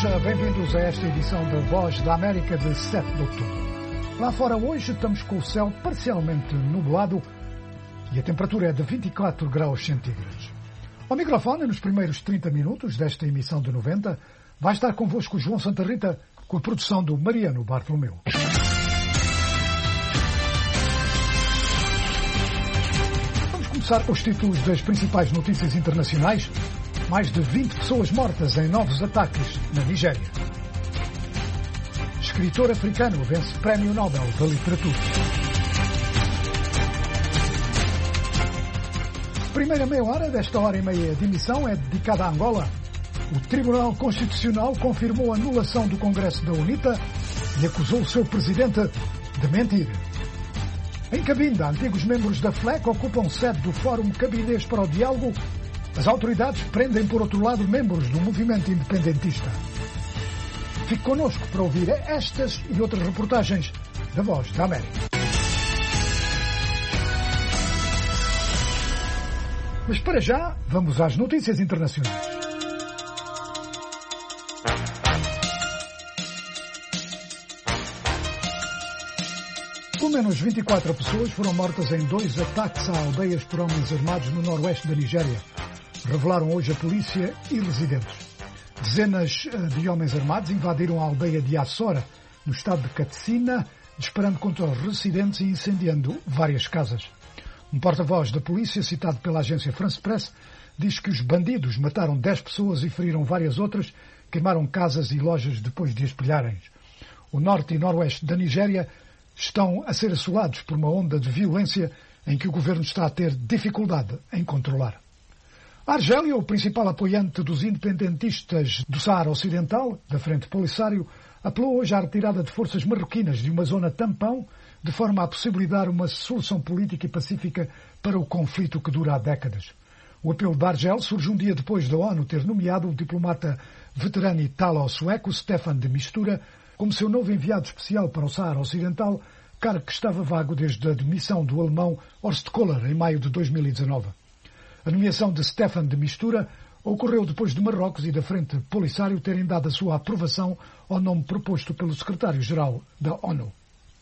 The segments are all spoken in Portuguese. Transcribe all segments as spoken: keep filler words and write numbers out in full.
Seja bem-vindos a esta edição da Voz da América de sete de outubro. Lá fora hoje estamos com o céu parcialmente nublado e a temperatura é de vinte e quatro graus centígrados. Ao microfone, nos primeiros trinta minutos desta emissão de noventa, vai estar convosco o João Santa Rita com a produção do Mariano Bartolomeu. Vamos começar com os títulos das principais notícias internacionais. Mais de vinte pessoas mortas em novos ataques na Nigéria. Escritor africano vence Prémio Nobel da Literatura. A primeira meia hora desta hora e meia de emissão é dedicada a Angola. O Tribunal Constitucional confirmou a anulação do Congresso da UNITA e acusou o seu presidente de mentir. Em Cabinda, antigos membros da F L E C ocupam sede do Fórum Cabinês para o Diálogo. As autoridades prendem, por outro lado, membros do movimento independentista. Fique connosco para ouvir estas e outras reportagens da Voz da América. Mas para já, vamos às notícias internacionais. Pelo menos vinte e quatro pessoas foram mortas em dois ataques a aldeias por homens armados no noroeste da Nigéria. Revelaram hoje a polícia e residentes. Dezenas de homens armados invadiram a aldeia de Assora, no estado de Katsina, disparando contra os residentes e incendiando várias casas. Um porta-voz da polícia, citado pela agência France Press, diz que os bandidos mataram dez pessoas e feriram várias outras, queimaram casas e lojas depois de as pilharem. O norte e noroeste da Nigéria estão a ser assolados por uma onda de violência em que o governo está a ter dificuldade em controlar. A Argélia, o principal apoiante dos independentistas do Saara Ocidental, da Frente Polisário, apelou hoje à retirada de forças marroquinas de uma zona tampão, de forma a possibilitar uma solução política e pacífica para o conflito que dura há décadas. O apelo da Argélia surge um dia depois da ONU ter nomeado o diplomata veterano italo-sueco Stefan de Mistura como seu novo enviado especial para o Saara Ocidental, cargo que estava vago desde a demissão do alemão Horst Kohler em maio de dois mil e dezanove. A nomeação de Stefan de Mistura ocorreu depois de Marrocos e da Frente Polisário terem dado a sua aprovação ao nome proposto pelo secretário-geral da ONU.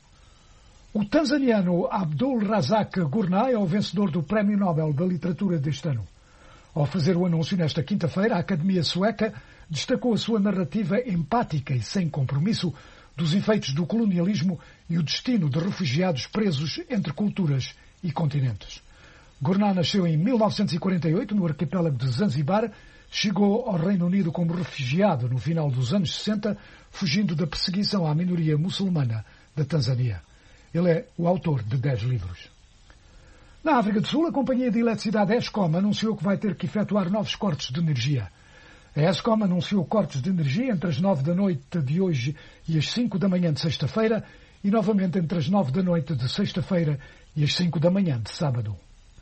O tanzaniano Abdul Razak Gurnai é o vencedor do Prémio Nobel da Literatura deste ano. Ao fazer o anúncio nesta quinta-feira, a Academia Sueca destacou a sua narrativa empática e sem compromisso dos efeitos do colonialismo e o destino de refugiados presos entre culturas e continentes. Gurnai nasceu em mil novecentos e quarenta e oito no arquipélago de Zanzibar, chegou ao Reino Unido como refugiado no final dos anos sessenta, fugindo da perseguição à minoria muçulmana da Tanzânia. Ele é o autor de dez livros. Na África do Sul, a companhia de eletricidade Eskom anunciou que vai ter que efetuar novos cortes de energia. A Eskom anunciou cortes de energia entre as nove da noite de hoje e as cinco da manhã de sexta-feira e novamente entre as nove da noite de sexta-feira e as cinco da manhã de sábado.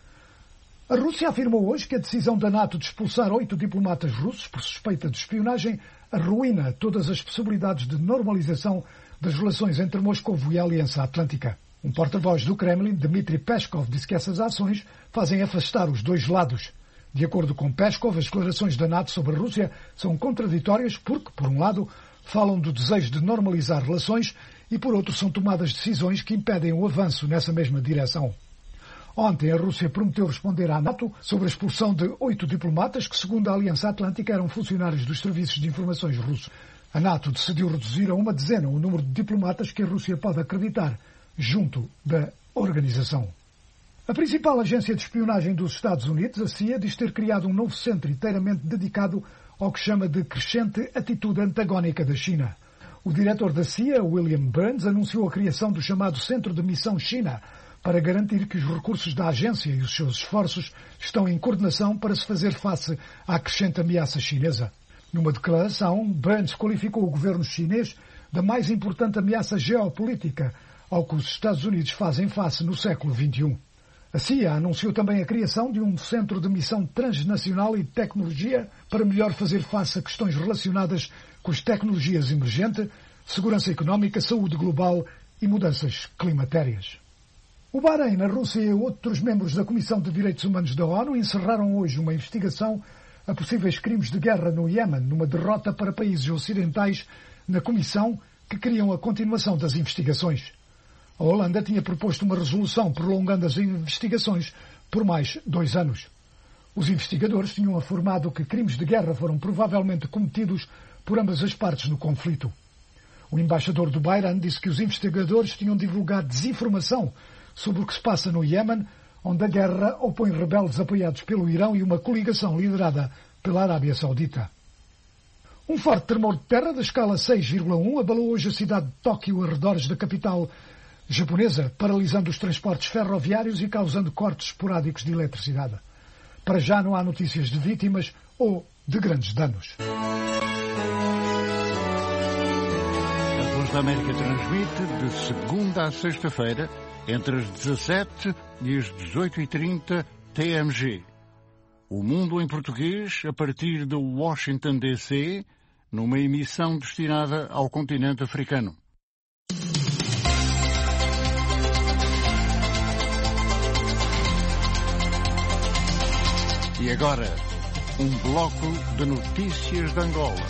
A Rússia afirmou hoje que a decisão da NATO de expulsar oito diplomatas russos por suspeita de espionagem arruína todas as possibilidades de normalização das relações entre Moscovo e a Aliança Atlântica. Um porta-voz do Kremlin, Dmitry Peskov, disse que essas ações fazem afastar os dois lados. De acordo com Peskov, as declarações da NATO sobre a Rússia são contraditórias porque, por um lado, falam do desejo de normalizar relações e, por outro, são tomadas decisões que impedem o avanço nessa mesma direção. Ontem, a Rússia prometeu responder à NATO sobre a expulsão de oito diplomatas que, segundo a Aliança Atlântica, eram funcionários dos serviços de informações russos. A NATO decidiu reduzir a uma dezena o número de diplomatas que a Rússia pode acreditar junto da organização. A principal agência de espionagem dos Estados Unidos, a C I A, diz ter criado um novo centro inteiramente dedicado ao que chama de crescente atitude antagónica da China. O diretor da C I A, William Burns, anunciou a criação do chamado Centro de Missão China, para garantir que os recursos da agência e os seus esforços estão em coordenação para se fazer face à crescente ameaça chinesa. Numa declaração, Burns qualificou o governo chinês da mais importante ameaça geopolítica ao que os Estados Unidos fazem face no século vinte e um. A C I A anunciou também a criação de um centro de missão transnacional e tecnologia para melhor fazer face a questões relacionadas com as tecnologias emergentes, segurança económica, saúde global e mudanças climatérias. O Bahrein, a Rússia e outros membros da Comissão de Direitos Humanos da ONU encerraram hoje uma investigação a possíveis crimes de guerra no Iémen, numa derrota para países ocidentais na comissão que queriam a continuação das investigações. A Holanda tinha proposto uma resolução prolongando as investigações por mais dois anos. Os investigadores tinham afirmado que crimes de guerra foram provavelmente cometidos por ambas as partes no conflito. O embaixador do Bahrein disse que os investigadores tinham divulgado desinformação sobre o que se passa no Iémen, onde a guerra opõe rebeldes apoiados pelo Irão e uma coligação liderada pela Arábia Saudita. Um forte tremor de terra da escala seis vírgula um abalou hoje a cidade de Tóquio, arredores da capital japonesa, paralisando os transportes ferroviários e causando cortes esporádicos de eletricidade. Para já não há notícias de vítimas ou de grandes danos. A Voz da América transmite de segunda a sexta-feira, entre as dezassete e as dezoito e trinta T M G. O Mundo em Português, a partir de Washington, D C, numa emissão destinada ao continente africano. E agora, um bloco de notícias de Angola.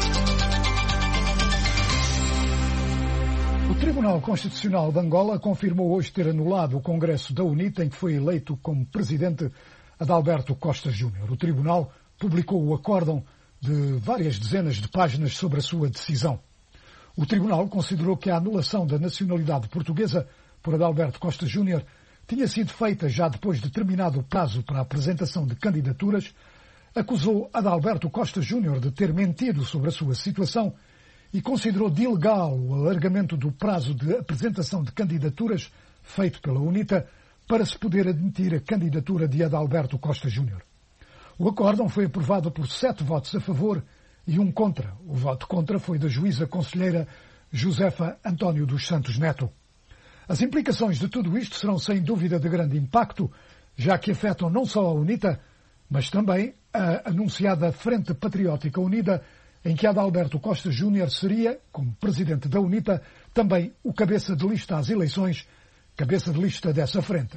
O Tribunal Constitucional de Angola confirmou hoje ter anulado o Congresso da UNITA em que foi eleito como presidente Adalberto Costa Júnior. O Tribunal publicou o acórdão de várias dezenas de páginas sobre a sua decisão. O Tribunal considerou que a anulação da nacionalidade portuguesa por Adalberto Costa Júnior tinha sido feita já depois de terminado o prazo para a apresentação de candidaturas, acusou Adalberto Costa Júnior de ter mentido sobre a sua situação e considerou de ilegal o alargamento do prazo de apresentação de candidaturas feito pela UNITA para se poder admitir a candidatura de Adalberto Costa Júnior. O acórdão foi aprovado por sete votos a favor e um contra. O voto contra foi da juíza conselheira Josefa António dos Santos Neto. As implicações de tudo isto serão sem dúvida de grande impacto, já que afetam não só a UNITA, mas também a anunciada Frente Patriótica Unida, em que Adalberto Costa Júnior seria, como presidente da UNITA, também o cabeça de lista às eleições, cabeça de lista dessa frente.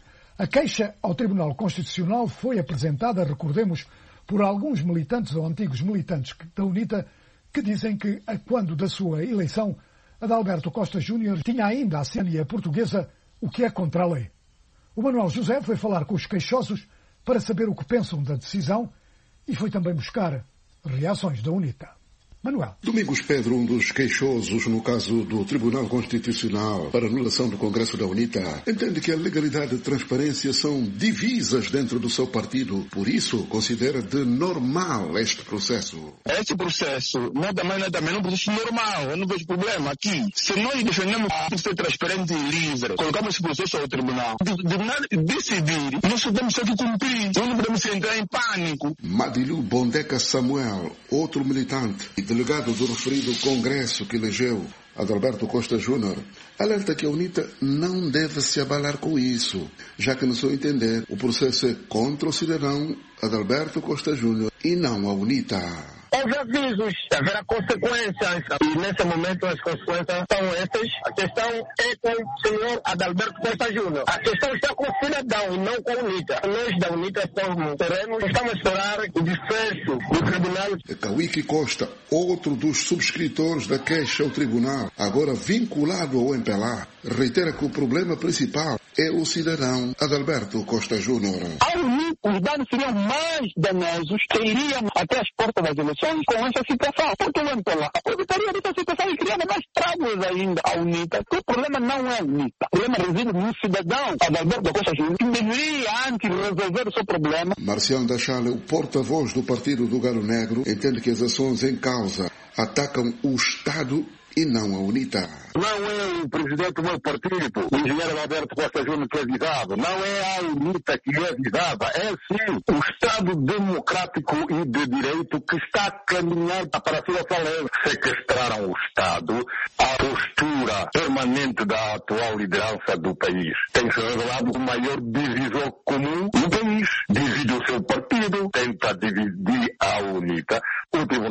A queixa ao Tribunal Constitucional foi apresentada, recordemos, por alguns militantes ou antigos militantes da UNITA que dizem que, a quando da sua eleição, Adalberto Costa Júnior tinha ainda a cidadania portuguesa, o que é contra a lei. O Manuel José foi falar com os queixosos para saber o que pensam da decisão e foi também buscar reações da UNITA. Manuel. Domingos Pedro, um dos queixosos no caso do Tribunal Constitucional para anulação do Congresso da UNITA, entende que a legalidade e transparência são divisas dentro do seu partido. Por isso, considera de normal este processo. Este processo, nada mais nada menos, é um processo normal. Eu não vejo problema aqui. Se nós defendemos que ser transparente e livre, colocamos esse processo ao tribunal, de, de nada decidir, nós só temos que cumprir. Nós não podemos entrar em pânico. Madilu Bondeca Samuel, outro militante e delegado do referido Congresso que elegeu Adalberto Costa Júnior, alerta que a UNITA não deve se abalar com isso, já que, no seu entender, o processo é contra o cidadão Adalberto Costa Júnior e não a UNITA. Houve avisos, haverá consequências e nesse momento as consequências são essas. A questão é com o senhor Adalberto Costa Júnior. A questão está com o cidadão e não com a UNITA. Nós da UNITA estamos, teremos, estamos a esperar o desfecho do tribunal. Kawiki Costa, outro dos subscritores da queixa ao tribunal, agora vinculado ao M P L A, reitera que o problema principal é o cidadão Adalberto Costa Júnior. A UNITA, os danos seriam mais danosos que iriam até as portas das eleições com essa situação. Porque o M P L A aproveitaria dessa situação e criava mais traumas ainda à UNITA. Porque o problema não é a UNITA. O problema reside no cidadão Adalberto Costa Júnior, que deveria antes resolver o seu problema. Marciano da Chale, o porta-voz do Partido do Galo Negro, entende que as ações em causa atacam o Estado e não a UNITA. Não é o presidente do meu partido, o engenheiro Adalberto Costa Júnior, que é visado. Não é a UNITA que é visada. É sim o Estado democrático e de direito que está a caminhar para a sua falência. Sequestraram o Estado. A postura permanente da atual liderança do país tem se revelado o maior divisor comum no país. Divide o seu partido, tenta dividir a UNITA. O Tribunal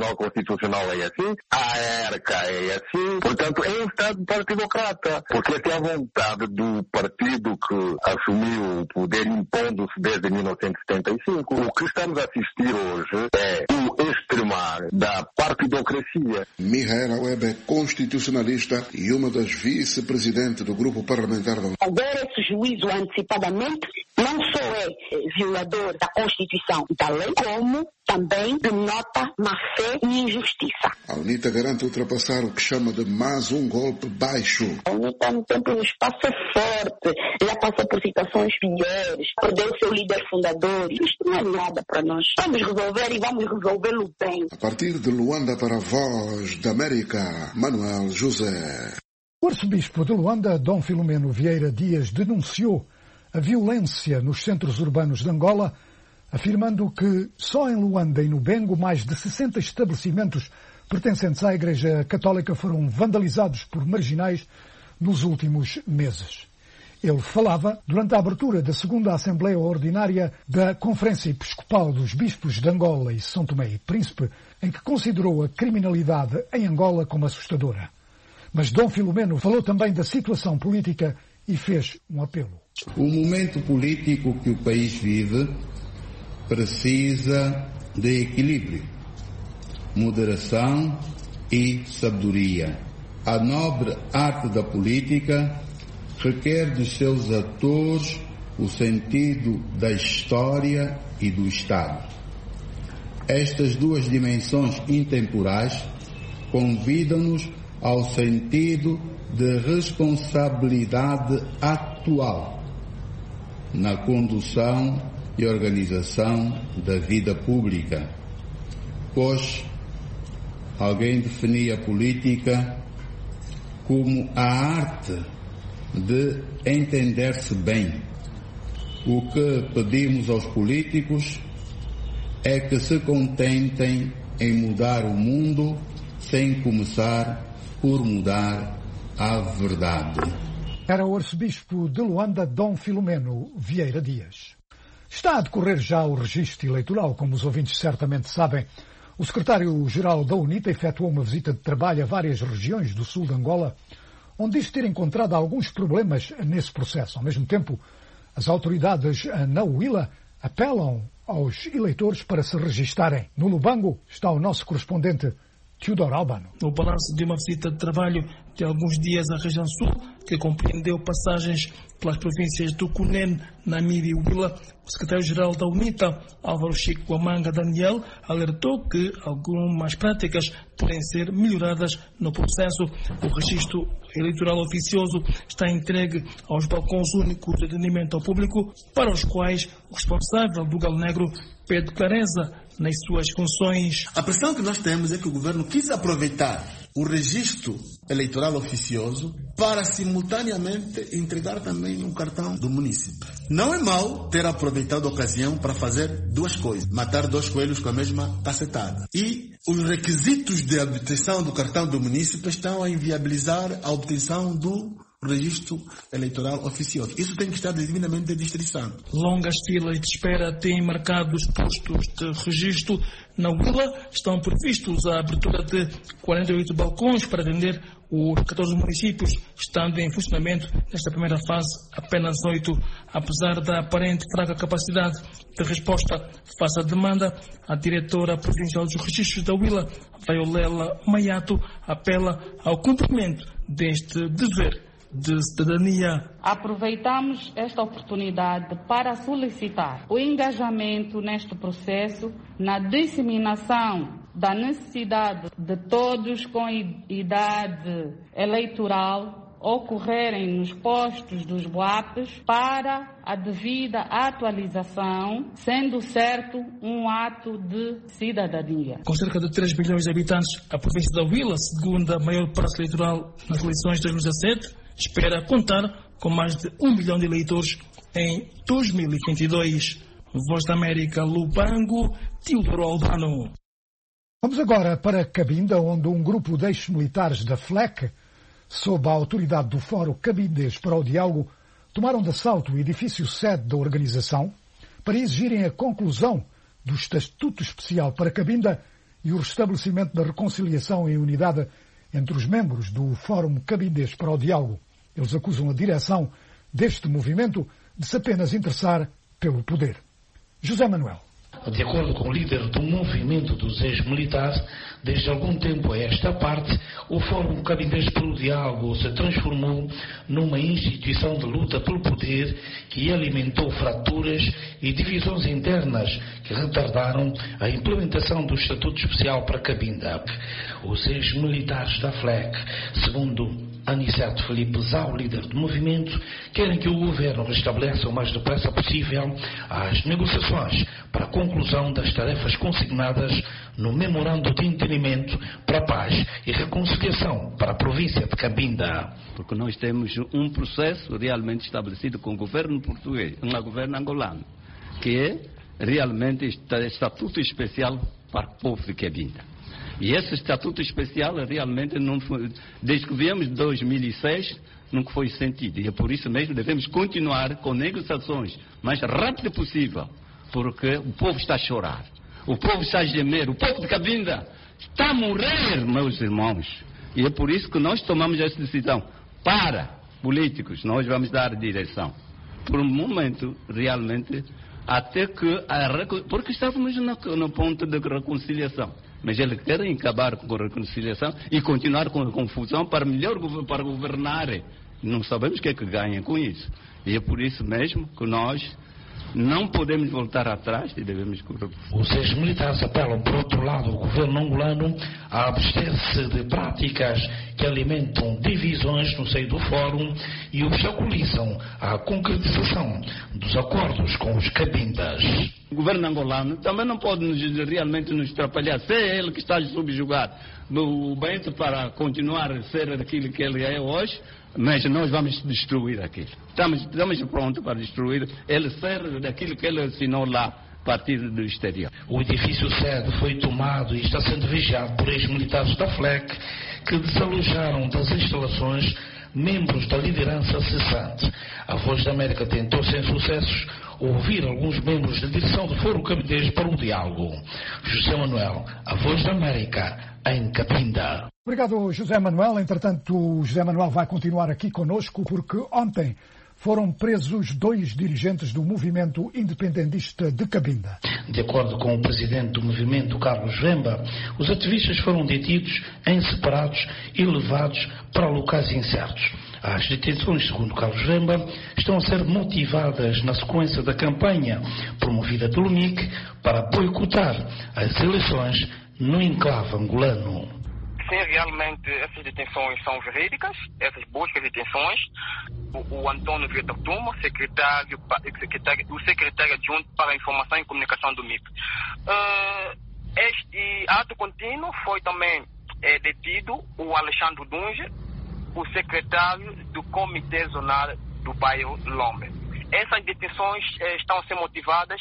Tribunal Constitucional é assim, a ERCA é assim, portanto é um Estado partidocrata, porque essa é a vontade do partido que assumiu o poder impondo-se desde mil novecentos e setenta e cinco. O que estamos a assistir hoje é o extremar da partidocracia. Mihaela Webb é constitucionalista e uma das vice-presidentes do grupo parlamentar da... Agora esse juízo antecipadamente não só é violador da Constituição e da lei, como também denota má fé e injustiça. A UNITA garante ultrapassar o que chama de mais um golpe baixo. A UNITA no tempo no espaço é forte, já passou por situações piores, perdeu o seu líder fundador. Isto não é nada para nós. Vamos resolver e vamos resolvê-lo bem. A partir de Luanda para a Voz da América, Manuel José. O arcebispo de Luanda, Dom Filomeno Vieira Dias, denunciou a violência nos centros urbanos de Angola, afirmando que só em Luanda e no Bengo mais de sessenta estabelecimentos pertencentes à Igreja Católica foram vandalizados por marginais nos últimos meses. Ele falava durante a abertura da segunda Assembleia Ordinária da Conferência Episcopal dos Bispos de Angola e São Tomé e Príncipe, em que considerou a criminalidade em Angola como assustadora. Mas Dom Filomeno falou também da situação política e fez um apelo. O momento político que o país vive precisa de equilíbrio, moderação e sabedoria. A nobre arte da política requer dos seus atores o sentido da história e do Estado. Estas duas dimensões intemporais convidam-nos ao sentido de responsabilidade atual na condução e organização da vida pública, pois alguém definia a política como a arte de entender-se bem. O que pedimos aos políticos é que se contentem em mudar o mundo sem começar por mudar a verdade. Era o arcebispo de Luanda, Dom Filomeno Vieira Dias. Está a decorrer já o registro eleitoral, como os ouvintes certamente sabem. O secretário-geral da UNITA efetuou uma visita de trabalho a várias regiões do sul de Angola, onde diz ter encontrado alguns problemas nesse processo. Ao mesmo tempo, as autoridades na Huila apelam aos eleitores para se registarem. No Lubango está o nosso correspondente Teodoro Albano. No balanço de uma visita de trabalho de alguns dias à região sul, que compreendeu passagens pelas províncias do Cunene, Namibe e Huila, o secretário-geral da UNITA, Álvaro Chico Amanga Daniel, alertou que algumas práticas podem ser melhoradas no processo. O registro eleitoral oficioso está entregue aos balcões únicos de atendimento ao público, para os quais o responsável do Galo Negro pede clareza nas suas funções. A pressão que nós temos é que o governo quis aproveitar o registro eleitoral oficioso para simultaneamente entregar também um cartão do município. Não é mau ter aproveitado a ocasião para fazer duas coisas: matar dois coelhos com a mesma cacetada. E os requisitos de obtenção do cartão do município estão a inviabilizar a obtenção do registro eleitoral oficioso. Isso tem que estar devidamente distribuído. Longas filas de espera têm marcado os postos de registro. Na Huila estão previstos a abertura de quarenta e oito balcões para atender os catorze municípios, estando em funcionamento nesta primeira fase apenas oito. Apesar da aparente fraca capacidade de resposta face à demanda, a diretora provincial dos registros da Huila, Violela Maiato, apela ao cumprimento deste dever de cidadania. Aproveitamos esta oportunidade para solicitar o engajamento neste processo na disseminação da necessidade de todos com idade eleitoral ocorrerem nos postos dos B U A Ps para a devida atualização, sendo certo um ato de cidadania. Com cerca de três milhões de habitantes, a província da Huila, segunda maior praça eleitoral nas eleições de dois mil e dezassete, espera contar com mais de um milhão de eleitores em dois mil e vinte e dois. Voz da América, Lubango, Teodoro Albano. Vamos agora para Cabinda, onde um grupo de ex-militares da F L E C, sob a autoridade do Fórum Cabindês para o Diálogo, tomaram de assalto o edifício sede da organização para exigirem a conclusão do Estatuto Especial para Cabinda e o restabelecimento da reconciliação e unidade entre os membros do Fórum Cabindês para o Diálogo. Eles acusam a direção deste movimento de se apenas interessar pelo poder. José Manuel. De acordo com o líder do movimento dos ex-militares, desde algum tempo a esta parte, o Fórum Cabindês pelo Diálogo se transformou numa instituição de luta pelo poder que alimentou fraturas e divisões internas que retardaram a implementação do Estatuto Especial para Cabinda. Os ex-militares da F L E C, segundo Aniceto Felipe Zau, líder do movimento, querem que o governo restabeleça o mais depressa possível as negociações para a conclusão das tarefas consignadas no Memorando de Entendimento para a Paz e Reconciliação para a província de Cabinda. Porque nós temos um processo realmente estabelecido com o governo português, um governo angolano, que é realmente estatuto especial para o povo de Cabinda. E esse estatuto especial realmente não foi, desde que viemos de dois mil e seis, nunca foi sentido. E é por isso mesmo devemos continuar com negociações o mais rápido possível, porque o povo está a chorar, o povo está a gemer, o povo de Cabinda está a morrer, meus irmãos. E é por isso que nós tomamos essa decisão. Para, políticos, nós vamos dar direção. Por um momento, realmente, até que a, porque estávamos no, no ponto de reconciliação. Mas eles querem acabar com a reconciliação e continuar com a confusão para melhor para governar. Não sabemos o que é que ganha com isso. E é por isso mesmo que nós não podemos voltar atrás e devemos correr. Os ex-militares apelam, por outro lado, o governo angolano a abster-se de práticas que alimentam divisões no seio do Fórum e obstaculizam a concretização dos acordos com os cabindas. O governo angolano também não pode nos, realmente nos atrapalhar. Se é ele que está a subjugar o Bento para continuar a ser aquilo que ele é hoje, mas nós vamos destruir aquilo. Estamos, estamos prontos para destruir ele ser daquilo que ele assinou lá a partir do exterior. O edifício sede foi tomado e está sendo vigiado por ex-militares da F L E C que desalojaram das instalações membros da liderança cessante. A Voz da América tentou, sem sucessos, ouvir alguns membros da direção do Fórum Cabindês para o Diálogo. José Manuel, a Voz da América, em Cabinda. Obrigado, José Manuel. Entretanto, o José Manuel vai continuar aqui conosco porque ontem foram presos dois dirigentes do movimento independentista de Cabinda. De acordo com o presidente do movimento, Carlos Vemba, os ativistas foram detidos em separados e levados para locais incertos. As detenções, segundo Carlos Vemba, estão a ser motivadas na sequência da campanha promovida pelo M I C para boicotar as eleições no enclave angolano. Sim, realmente essas detenções são verídicas, essas buscas de detenções. O, o Antônio Vitor Tuma, secretário, secretário, o secretário adjunto para a Informação e Comunicação do M I C. Uh, este ato contínuo foi também é, detido o Alexandre Dunge, o secretário do Comitê Zonal do bairro Lombe. Essas detenções eh, estão a ser motivadas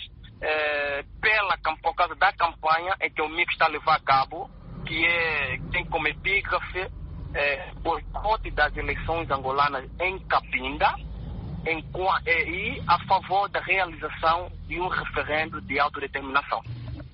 eh, pela, por causa da campanha em que o M I C está a levar a cabo, que é, tem como epígrafe eh, boicote das eleições angolanas em Cabinda em, eh, e a favor da realização de um referendo de autodeterminação.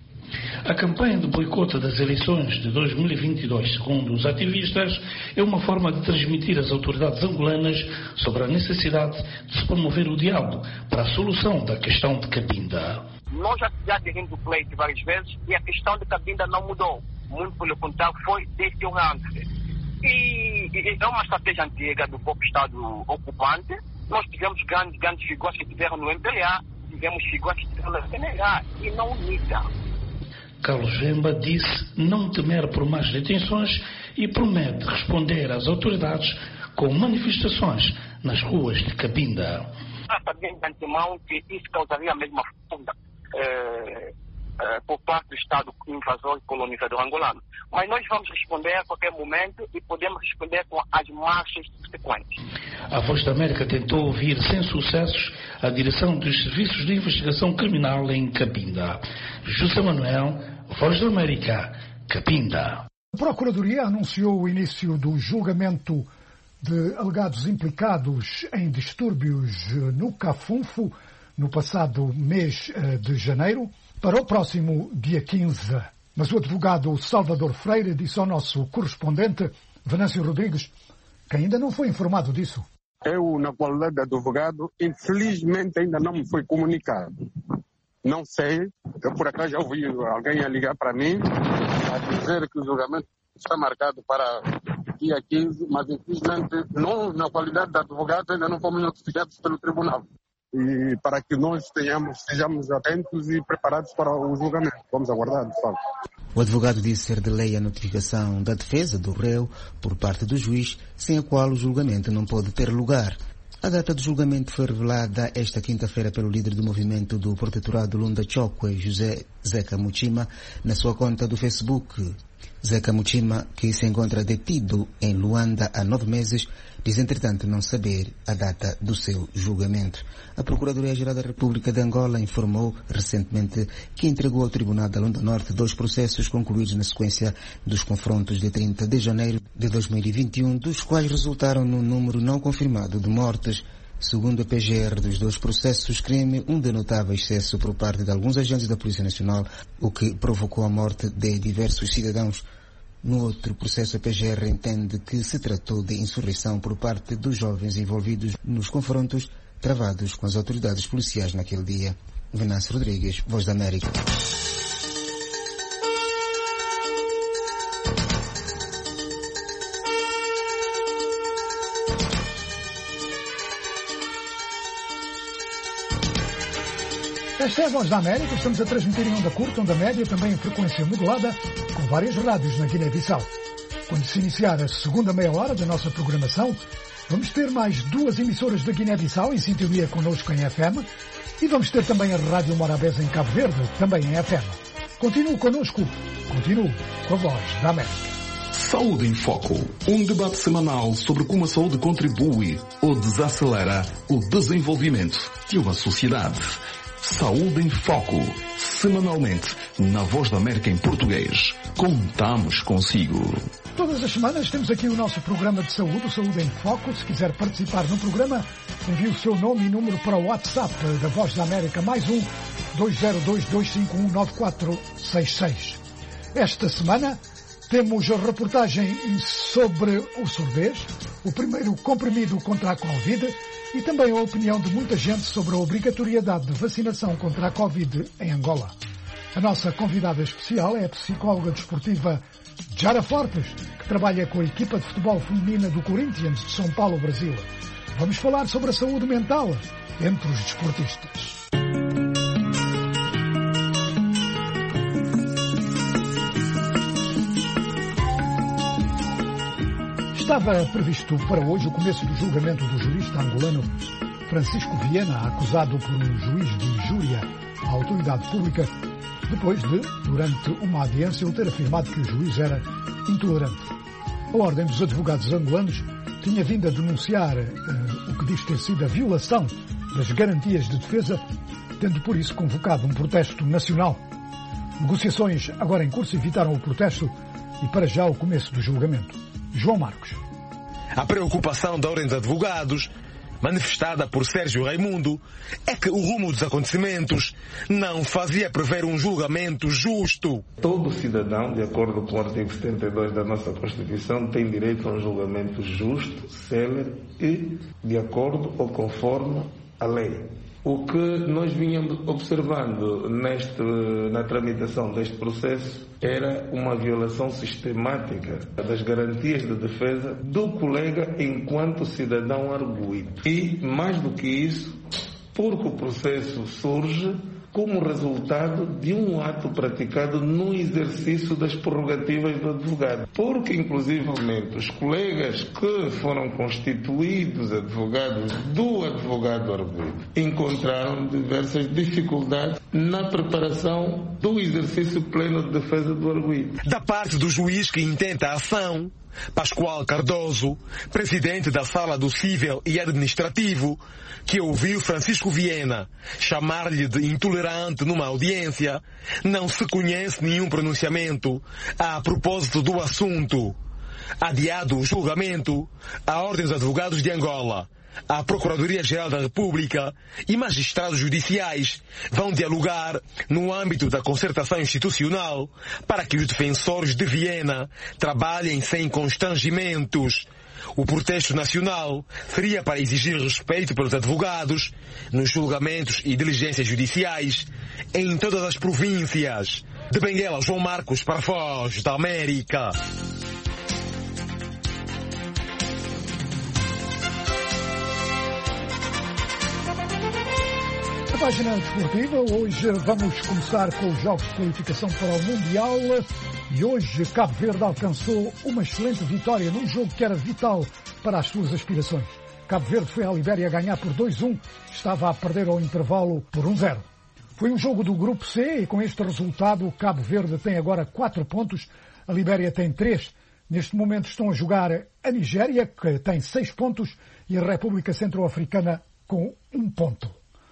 A campanha de boicote das eleições de dois mil e vinte e dois, segundo os ativistas, é uma forma de transmitir às autoridades angolanas sobre a necessidade de se promover o diálogo para a solução da questão de Cabinda. Nós já, já dirigimos o pleito várias vezes e a questão de Cabinda não mudou. Muito pelo contrário, foi deteriorante. E, e é uma estratégia antiga do próprio Estado ocupante. Nós tivemos grandes, grandes figuras que estiveram no M P L A, tivemos figuras que estiveram na C N H e não unida. Carlos Vemba disse não temer por mais detenções e promete responder às autoridades com manifestações nas ruas de Cabinda. Sabia de antemão que isso causaria a mesma funda eh, eh, por parte do Estado invasor e colonizador angolano. Mas nós vamos responder a qualquer momento e podemos responder com as marchas subsequentes. A Voz da América tentou ouvir sem sucessos a direção dos Serviços de Investigação Criminal em Cabinda. José Manuel, Voz da América, Cabinda. A Procuradoria anunciou o início do julgamento de alegados implicados em distúrbios no Cafunfo no passado mês de janeiro para o próximo dia quinze Mas o advogado Salvador Freire disse ao nosso correspondente, Venâncio Rodrigues, que ainda não foi informado disso. Eu, na qualidade de advogado, infelizmente ainda não me foi comunicado. Não sei, eu por acaso já ouvi alguém a ligar para mim, a dizer que o julgamento está marcado para dia quinze, mas infelizmente não, na qualidade de advogado ainda não fomos notificados pelo tribunal. E para que nós tenhamos, sejamos atentos e preparados para o julgamento. Vamos aguardar, de facto. O advogado disse ser de lei a notificação da defesa do réu por parte do juiz, sem a qual o julgamento não pode ter lugar. A data do julgamento foi revelada esta quinta-feira pelo líder do movimento do protetorado Lunda Chokwe, José Zeca Muchima, na sua conta do Facebook. Zeca Muchima, que se encontra detido em Luanda há nove meses, diz entretanto não saber a data do seu julgamento. A Procuradoria-Geral da República de Angola informou recentemente que entregou ao Tribunal da Lunda Norte dois processos concluídos na sequência dos confrontos de trinta de janeiro de dois mil e vinte e um, dos quais resultaram num número não confirmado de mortes. Segundo a P G R dos dois processos crime, um denotava excesso por parte de alguns agentes da Polícia Nacional, o que provocou a morte de diversos cidadãos. No outro processo, a P G R entende que se tratou de insurreição por parte dos jovens envolvidos nos confrontos travados com as autoridades policiais naquele dia. Venâncio Rodrigues, Voz da América. Esta é a Voz da América, estamos a transmitir em onda curta, onda média, também em frequência modulada, com várias rádios na Guiné-Bissau. Quando se iniciar a segunda meia hora da nossa programação, vamos ter mais duas emissoras da Guiné-Bissau em sintonia connosco em F M e vamos ter também a Rádio Morabeza em Cabo Verde, também em F M. Continue connosco, continue com a Voz da América. Saúde em Foco, um debate semanal sobre como a saúde contribui ou desacelera o desenvolvimento de uma sociedade. Saúde em Foco, semanalmente, na Voz da América em português. Contamos consigo. Todas as semanas temos aqui o nosso programa de saúde, o Saúde em Foco. Se quiser participar no programa, envie o seu nome e número para o WhatsApp da Voz da América, mais um, dois zero dois, dois cinco um, nove quatro seis seis. Esta semana temos a reportagem sobre o surdez, o primeiro comprimido contra a Covid, e também a opinião de muita gente sobre a obrigatoriedade de vacinação contra a Covid em Angola. A nossa convidada especial é a psicóloga desportiva Jara Fortes, que trabalha com a equipa de futebol feminina do Corinthians de São Paulo, Brasil. Vamos falar sobre a saúde mental entre os desportistas. Estava previsto para hoje o começo do julgamento do jurista angolano Francisco Viena, acusado por um juiz de injúria à autoridade pública, depois de, durante uma audiência, ele ter afirmado que o juiz era intolerante. A Ordem dos Advogados Angolanos tinha vindo a denunciar uh, o que diz ter sido a violação das garantias de defesa, tendo por isso convocado um protesto nacional. Negociações agora em curso evitaram o protesto e para já o começo do julgamento. João Marcos. A preocupação da Ordem dos Advogados, manifestada por Sérgio Raimundo, é que o rumo dos acontecimentos não fazia prever um julgamento justo. Todo cidadão, de acordo com o artigo setenta e dois da nossa Constituição, tem direito a um julgamento justo, célere e de acordo ou conforme a lei. O que nós vínhamos observando neste, na tramitação deste processo era uma violação sistemática das garantias de defesa do colega enquanto cidadão arguido. E, mais do que isso, porque o processo surge como resultado de um ato praticado no exercício das prerrogativas do advogado. Porque, inclusivamente, os colegas que foram constituídos advogados do advogado arguido encontraram diversas dificuldades na preparação do exercício pleno de defesa do arguido. Da parte do juiz que intenta a ação, Pascoal Cardoso, presidente da Sala do Cível e Administrativo, que ouviu Francisco Viena chamar-lhe de intolerante numa audiência, não se conhece nenhum pronunciamento a propósito do assunto. Adiado o julgamento, a Ordem dos Advogados de Angola a Procuradoria-Geral da República e magistrados judiciais vão dialogar no âmbito da concertação institucional para que os defensores de Viena trabalhem sem constrangimentos. O protesto nacional seria para exigir respeito pelos advogados nos julgamentos e diligências judiciais em todas as províncias. De Benguela, João Marcos, para a Voz da América. Na página desportiva, hoje vamos começar com os jogos de qualificação para o Mundial. E hoje Cabo Verde alcançou uma excelente vitória num jogo que era vital para as suas aspirações. Cabo Verde foi à Libéria ganhar por dois a um, estava a perder ao intervalo por um a zero. Foi um jogo do Grupo C e com este resultado o Cabo Verde tem agora quatro pontos, a Libéria tem três. Neste momento estão a jogar a Nigéria, que tem seis pontos, e a República Centro-Africana com um ponto.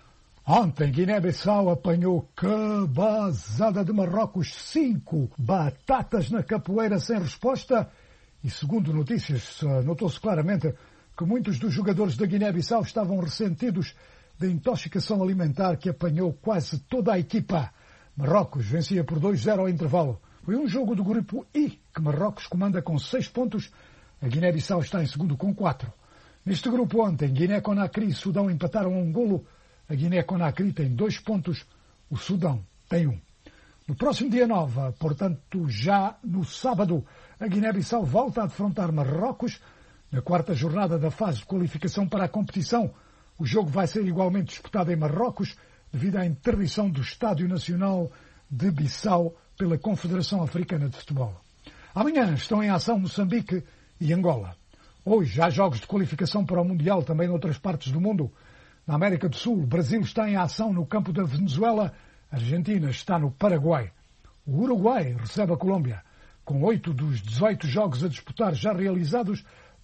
Ontem, Guiné-Bissau apanhou cabazada de Marrocos, cinco batatas na capoeira sem resposta. E segundo notícias, notou-se claramente que muitos dos jogadores da Guiné-Bissau estavam ressentidos da intoxicação alimentar que apanhou quase toda a equipa. Marrocos vencia por dois a zero ao intervalo. Foi um jogo do grupo I, que Marrocos comanda com seis pontos. A Guiné-Bissau está em segundo com quatro. Neste grupo ontem, Guiné-Conakry e Sudão empataram a um golo. A Guiné-Conakry tem dois pontos, o Sudão tem um. No próximo dia nove, portanto já no sábado, a Guiné-Bissau volta a defrontar Marrocos. Na quarta jornada da fase de qualificação para a competição, o jogo vai ser igualmente disputado em Marrocos, devido à interdição do Estádio Nacional de Bissau pela Confederação Africana de Futebol. Amanhã estão em ação Moçambique e Angola. Hoje há jogos de qualificação para o Mundial também noutras partes do mundo. Na América do Sul, o Brasil está em ação no campo da Venezuela, a Argentina está no Paraguai. O Uruguai recebe a Colômbia. Com oito dos dezoito jogos a disputar já realizados,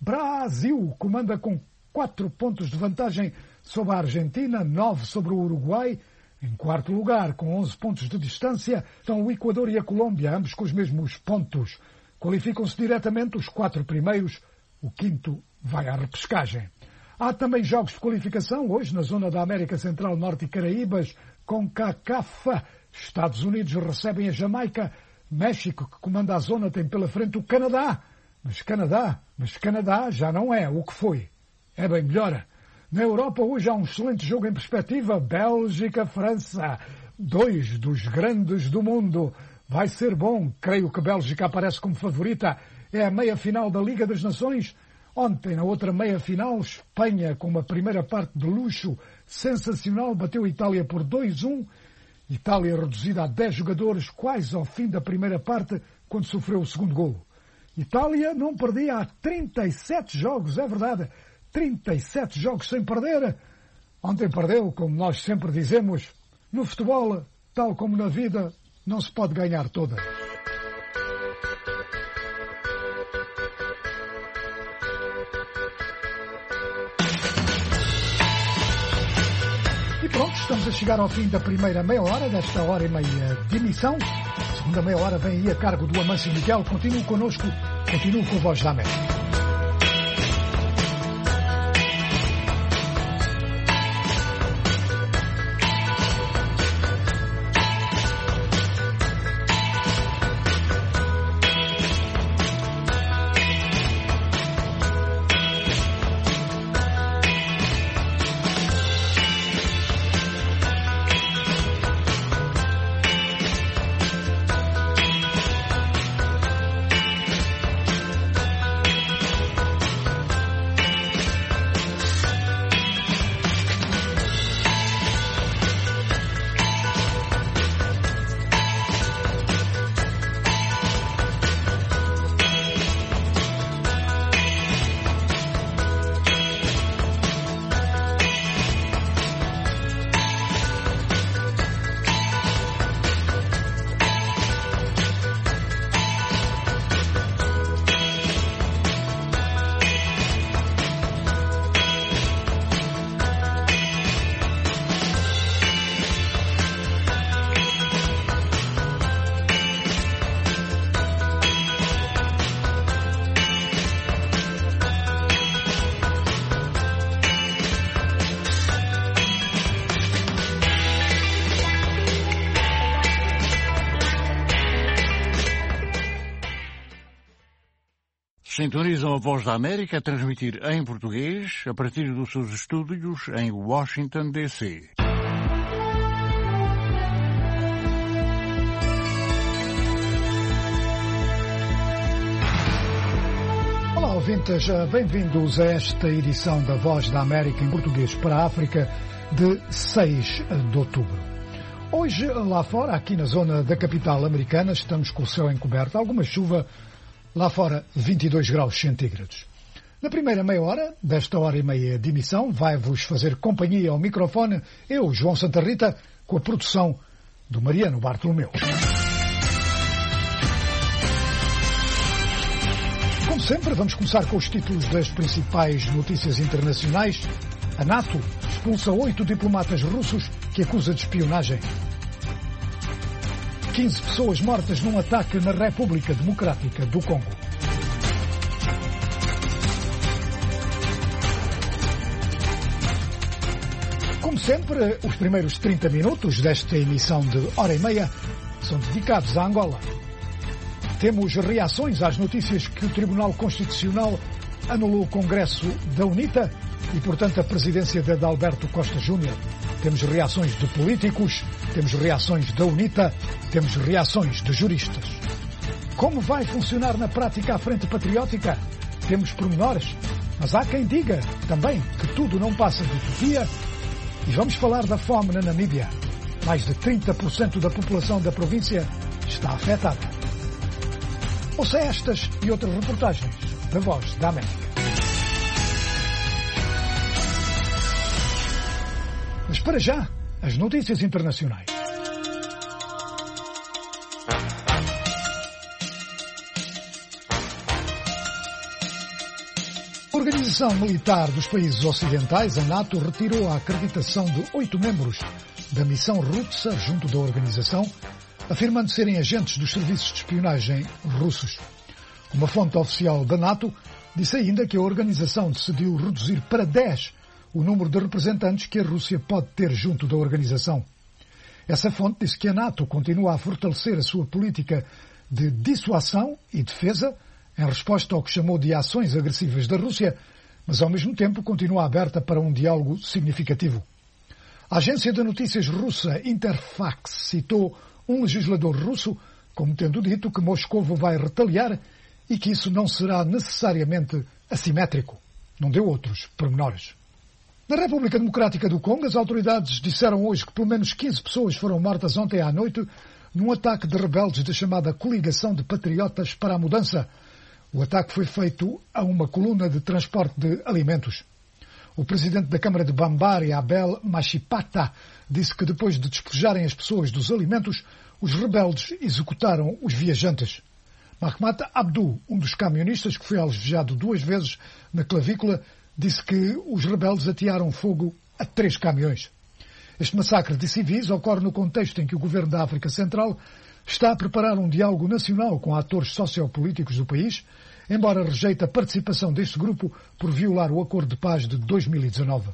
Brasil comanda com quatro pontos de vantagem sobre a Argentina, nove sobre o Uruguai. Em quarto lugar, com onze pontos de distância, estão o Equador e a Colômbia, ambos com os mesmos pontos. Qualificam-se diretamente os quatro primeiros, o quinto vai à repescagem. Há também jogos de qualificação, hoje na zona da América Central, Norte e Caraíbas, com CONCACAF. Estados Unidos recebem a Jamaica. México, que comanda a zona, tem pela frente o Canadá. Mas Canadá, mas Canadá já não é o que foi. É bem melhor. Na Europa, hoje há um excelente jogo em perspectiva. Bélgica-França. Dois dos grandes do mundo. Vai ser bom. Creio que Bélgica aparece como favorita. É a meia-final da Liga das Nações. Ontem, na outra meia-final, Espanha, com uma primeira parte de luxo sensacional, bateu a Itália por dois a um. Itália reduzida a dez jogadores, quase ao fim da primeira parte, quando sofreu o segundo golo. Itália não perdia há trinta e sete jogos, é verdade. trinta e sete jogos sem perder. Ontem perdeu, como nós sempre dizemos, no futebol, tal como na vida, não se pode ganhar todas. E pronto, estamos a chegar ao fim da primeira meia hora, desta hora e meia de emissão. A segunda meia hora vem aí a cargo do Amâncio Miguel. Continue connosco, continue com a Voz da América. Sintonizam a Voz da América a transmitir em português a partir dos seus estúdios em Washington, D C Olá, ouvintes, bem-vindos a esta edição da Voz da América em português para a África de seis de outubro. Hoje, lá fora, aqui na zona da capital americana, estamos com o céu encoberto, alguma chuva. Lá fora, vinte e dois graus centígrados. Na primeira meia hora, desta hora e meia de emissão, vai-vos fazer companhia ao microfone eu, João Santa Rita, com a produção do Mariano Bartolomeu. Como sempre, vamos começar com os títulos das principais notícias internacionais. A NATO expulsa oito diplomatas russos que acusa de espionagem. quinze pessoas mortas num ataque na República Democrática do Congo. Como sempre, os primeiros trinta minutos desta emissão de hora e meia são dedicados à Angola. Temos reações às notícias que o Tribunal Constitucional anulou o Congresso da UNITA e, portanto, a presidência de Adalberto Costa Júnior. Temos reações de políticos, temos reações da UNITA, temos reações de juristas. Como vai funcionar na prática a Frente Patriótica? Temos pormenores, mas há quem diga também que tudo não passa de utopia. E vamos falar da fome na Namíbia. Mais de trinta por cento da população da província está afetada. Ouça estas e outras reportagens da Voz da América. Mas para já, as notícias internacionais. A Organização Militar dos Países Ocidentais, a NATO, retirou a acreditação de oito membros da missão russa junto da organização, afirmando serem agentes dos serviços de espionagem russos. Uma fonte oficial da NATO disse ainda que a organização decidiu reduzir para dez o número de representantes que a Rússia pode ter junto da organização. Essa fonte disse que a NATO continua a fortalecer a sua política de dissuasão e defesa em resposta ao que chamou de ações agressivas da Rússia, mas ao mesmo tempo continua aberta para um diálogo significativo. A agência de notícias russa Interfax citou um legislador russo como tendo dito que Moscovo vai retaliar e que isso não será necessariamente assimétrico. Não deu outros pormenores. Na República Democrática do Congo, as autoridades disseram hoje que pelo menos quinze pessoas foram mortas ontem à noite num ataque de rebeldes da chamada Coligação de Patriotas para a Mudança. O ataque foi feito a uma coluna de transporte de alimentos. O presidente da Câmara de Bambari, Abel Machipata, disse que depois de despejarem as pessoas dos alimentos, os rebeldes executaram os viajantes. Mahmoud Abdu, um dos camionistas que foi alvejado duas vezes na clavícula, disse que os rebeldes atearam fogo a três caminhões. Este massacre de civis ocorre no contexto em que o governo da África Central está a preparar um diálogo nacional com atores sociopolíticos do país, embora rejeite a participação deste grupo por violar o acordo de paz de dois mil e dezanove.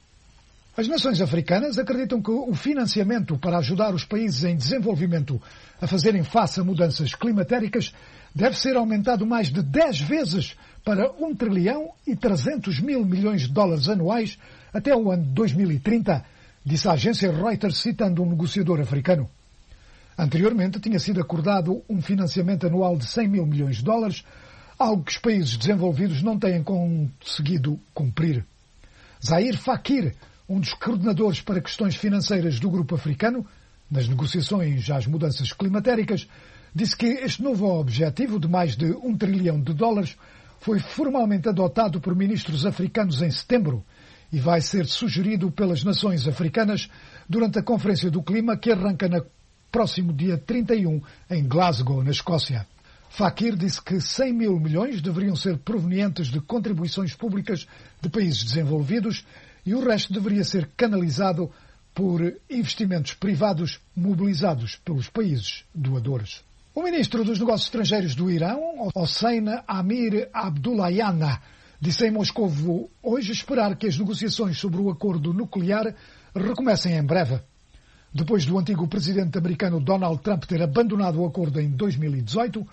As nações africanas acreditam que o financiamento para ajudar os países em desenvolvimento a fazerem face a mudanças climatéricas deve ser aumentado mais de dez vezes para um trilhão e trezentos mil milhões de dólares anuais até o ano de dois mil e trinta, disse a agência Reuters citando um negociador africano. Anteriormente tinha sido acordado um financiamento anual de cem mil milhões de dólares, algo que os países desenvolvidos não têm conseguido cumprir. Zahir Fakir, um dos coordenadores para questões financeiras do grupo africano, nas negociações às mudanças climatéricas, disse que este novo objetivo de mais de um trilhão de dólares foi formalmente adotado por ministros africanos em setembro e vai ser sugerido pelas nações africanas durante a Conferência do Clima que arranca no próximo dia trinta e um em Glasgow, na Escócia. Fakir disse que cem mil milhões deveriam ser provenientes de contribuições públicas de países desenvolvidos e o resto deveria ser canalizado por investimentos privados mobilizados pelos países doadores. O ministro dos Negócios Estrangeiros do Irão, Hossein Amir Abdullahian, disse em Moscovo hoje esperar que as negociações sobre o acordo nuclear recomecem em breve. Depois do antigo presidente americano Donald Trump ter abandonado o acordo em dois mil e dezoito,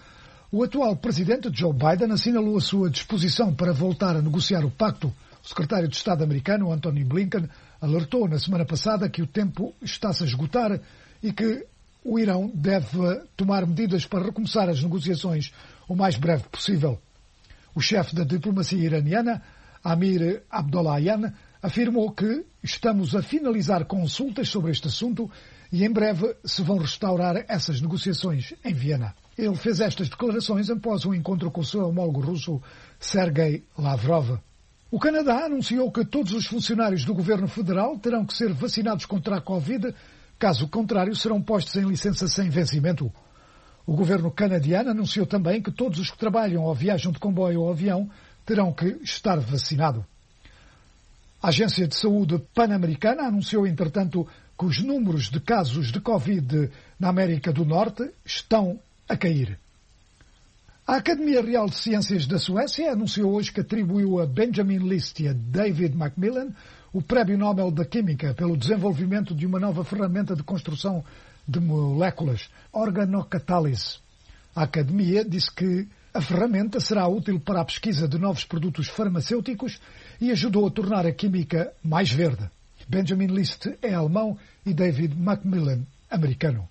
O atual presidente Joe Biden assinalou a sua disposição para voltar a negociar o pacto. O secretário de Estado americano, Antony Blinken, alertou na semana passada que o tempo está-se a esgotar e que o Irão deve tomar medidas para recomeçar as negociações o mais breve possível. O chefe da diplomacia iraniana, Amir Abdollahian, afirmou que estamos a finalizar consultas sobre este assunto e em breve se vão restaurar essas negociações em Viena. Ele fez estas declarações após um encontro com o seu homólogo russo, Sergei Lavrov. O Canadá anunciou que todos os funcionários do governo federal terão que ser vacinados contra a Covid, caso contrário serão postos em licença sem vencimento. O governo canadiano anunciou também que todos os que trabalham ou viajam de comboio ou avião terão que estar vacinados. A Agência de Saúde Pan-Americana anunciou, entretanto, que os números de casos de Covid na América do Norte estão a cair. A Academia Real de Ciências da Suécia anunciou hoje que atribuiu a Benjamin List e a David Macmillan o Prémio Nobel da Química pelo desenvolvimento de uma nova ferramenta de construção de moléculas, organocatálise. A Academia disse que a ferramenta será útil para a pesquisa de novos produtos farmacêuticos e ajudou a tornar a química mais verde. Benjamin List é alemão e David Macmillan, americano.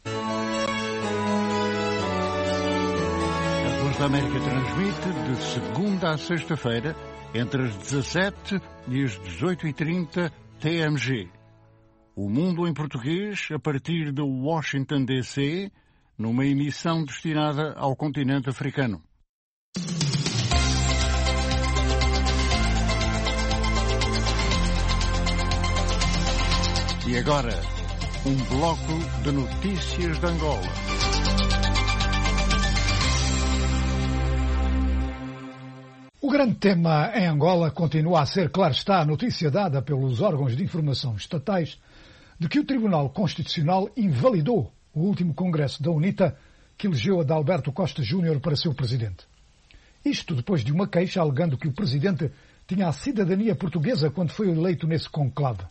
A Voz da América transmite de segunda a sexta-feira, entre as dezassete e as dezoito e trinta T M G. O Mundo em Português, a partir de Washington, D C, numa emissão destinada ao continente africano. E agora, um bloco de notícias de Angola. O grande tema em Angola continua a ser, claro está, a notícia dada pelos órgãos de informação estatais de que o Tribunal Constitucional invalidou o último congresso da UNITA que elegeu Adalberto Costa Júnior para seu presidente. Isto depois de uma queixa alegando que o presidente tinha a cidadania portuguesa quando foi eleito nesse conclave.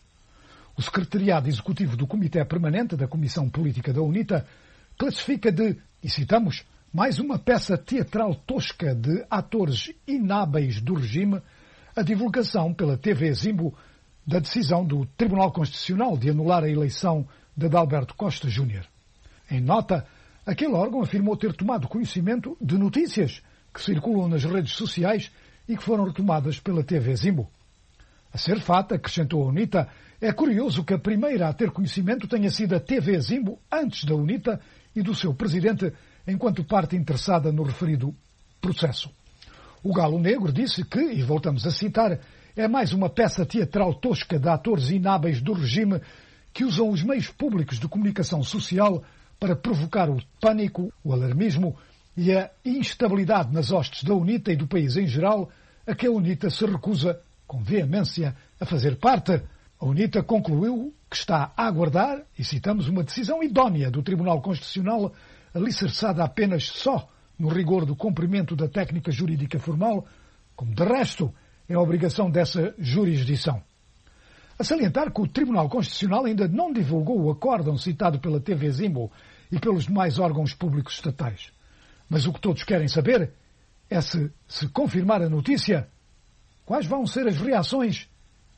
O Secretariado Executivo do Comitê Permanente da Comissão Política da UNITA classifica de, e citamos, mais uma peça teatral tosca de atores inábeis do regime, a divulgação pela T V Zimbo da decisão do Tribunal Constitucional de anular a eleição de Adalberto Costa Júnior. Em nota, aquele órgão afirmou ter tomado conhecimento de notícias que circulam nas redes sociais e que foram retomadas pela T V Zimbo. A ser fato, acrescentou a UNITA, é curioso que a primeira a ter conhecimento tenha sido a T V Zimbo antes da UNITA e do seu presidente, enquanto parte interessada no referido processo. O Galo Negro disse que, e voltamos a citar, é mais uma peça teatral tosca de atores inábeis do regime que usam os meios públicos de comunicação social para provocar o pânico, o alarmismo e a instabilidade nas hostes da UNITA e do país em geral, a que a UNITA se recusa, com veemência, a fazer parte. A UNITA concluiu que está a aguardar, e citamos, uma decisão idónea do Tribunal Constitucional alicerçada apenas só no rigor do cumprimento da técnica jurídica formal, como de resto é a obrigação dessa jurisdição. A salientar que o Tribunal Constitucional ainda não divulgou o acórdão citado pela T V Zimbo e pelos demais órgãos públicos estatais. Mas o que todos querem saber é se, se confirmar a notícia, quais vão ser as reações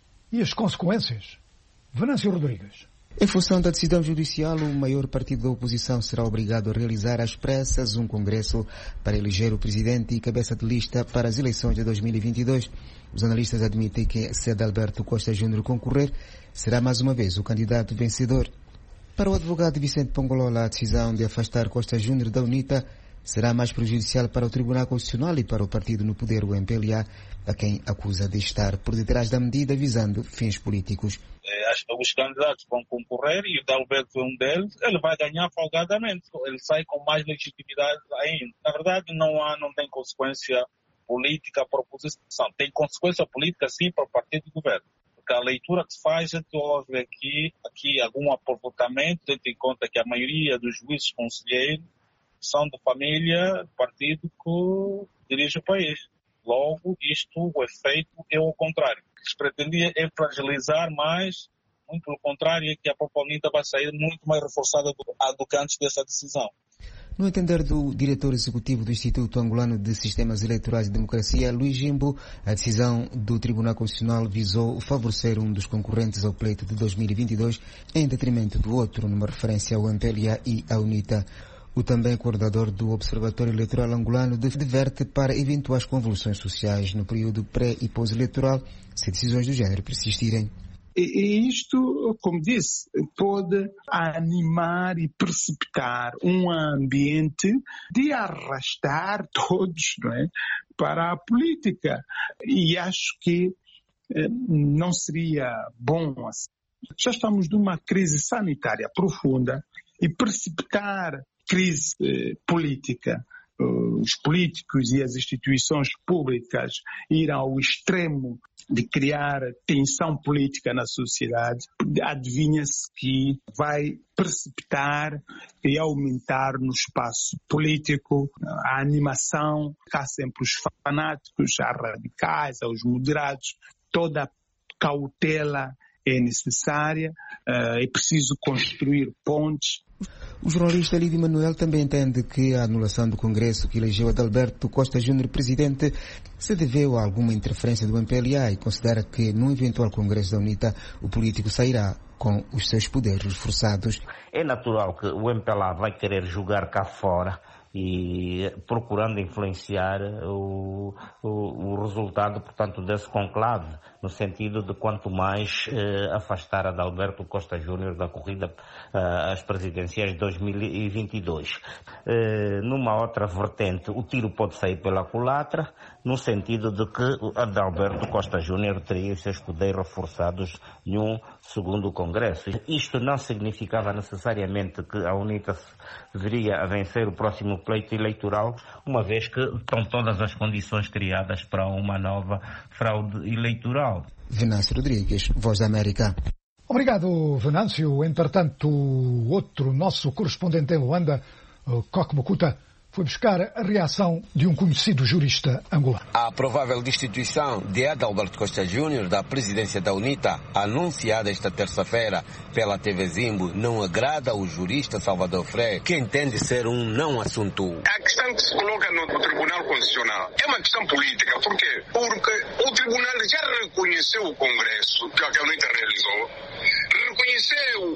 e as consequências. Venâncio Rodrigues. Em função da decisão judicial, o maior partido da oposição será obrigado a realizar às pressas um congresso para eleger o presidente e cabeça de lista para as eleições de dois mil e vinte e dois. Os analistas admitem que, se Adalberto Costa Júnior concorrer, será mais uma vez o candidato vencedor. Para o advogado Vicente Pongolola, a decisão de afastar Costa Júnior da UNITA será mais prejudicial para o Tribunal Constitucional e para o partido no poder, o M P L A, a quem acusa de estar por detrás da medida visando fins políticos. Acho que os candidatos vão concorrer e o Adalberto é um deles, ele vai ganhar folgadamente, ele sai com mais legitimidade ainda. Na verdade, não há, não tem consequência política para a oposição, tem consequência política sim para o partido do governo. Porque a leitura que se faz é que houve aqui, aqui algum aportamento, tendo em conta que a maioria dos juízes conselheiros são de família do partido que dirige o país. Logo, isto, o efeito é o contrário. O que se pretendia é fragilizar mais, muito pelo contrário, é que a própria UNITA vai sair muito mais reforçada do, do que antes dessa decisão. No entender do diretor executivo do Instituto Angolano de Sistemas Eleitorais e Democracia, Luís Jimbo, a decisão do Tribunal Constitucional visou favorecer um dos concorrentes ao pleito de dois mil e vinte e dois em detrimento do outro, numa referência ao M P L A e à UNITA. O também coordenador do Observatório Eleitoral Angolano diverte para eventuais convulsões sociais no período pré e pós-eleitoral, se decisões do género persistirem. E isto, como disse, pode animar e precipitar um ambiente de arrastar todos, não é, para a política. E acho que eh, não seria bom assim. Já estamos numa crise sanitária profunda e precipitar crise eh, política. Os políticos e as instituições públicas ir ao extremo de criar tensão política na sociedade, adivinha-se que vai precipitar e aumentar no espaço político a animação, há sempre os fanáticos, há radicais, há os moderados, toda a cautela é necessária, é preciso construir pontes. O jornalista Lídio Manuel também entende que a anulação do Congresso que elegeu Adalberto Costa Júnior presidente se deveu a alguma interferência do M P L A e considera que num eventual Congresso da UNITA o político sairá com os seus poderes reforçados. É natural que o M P L A vai querer jogar cá fora e procurando influenciar o, o, o resultado, portanto, desse conclave, no sentido de quanto mais eh, afastar Adalberto Costa Júnior da corrida eh, às presidenciais de dois mil e vinte e dois. Eh, numa outra vertente, o tiro pode sair pela culatra, no sentido de que Adalberto Costa Júnior teria os seus poderes reforçados em um segundo congresso. Isto não significava necessariamente que a UNITA viria a vencer o próximo pleito eleitoral, uma vez que estão todas as condições criadas para uma nova fraude eleitoral. Venâncio Rodrigues, Voz da América. Obrigado, Venâncio. Entretanto, o outro nosso correspondente em Luanda, Coque Mukuta, foi buscar a reação de um conhecido jurista angolano. A provável destituição de Adalberto Costa Júnior da presidência da UNITA, anunciada esta terça-feira pela T V Zimbo, não agrada ao jurista Salvador Frei, que entende ser um não assunto. A questão que se coloca no Tribunal Constitucional é uma questão política. Por quê? Porque o Tribunal já reconheceu o Congresso que a UNITA realizou, reconheceu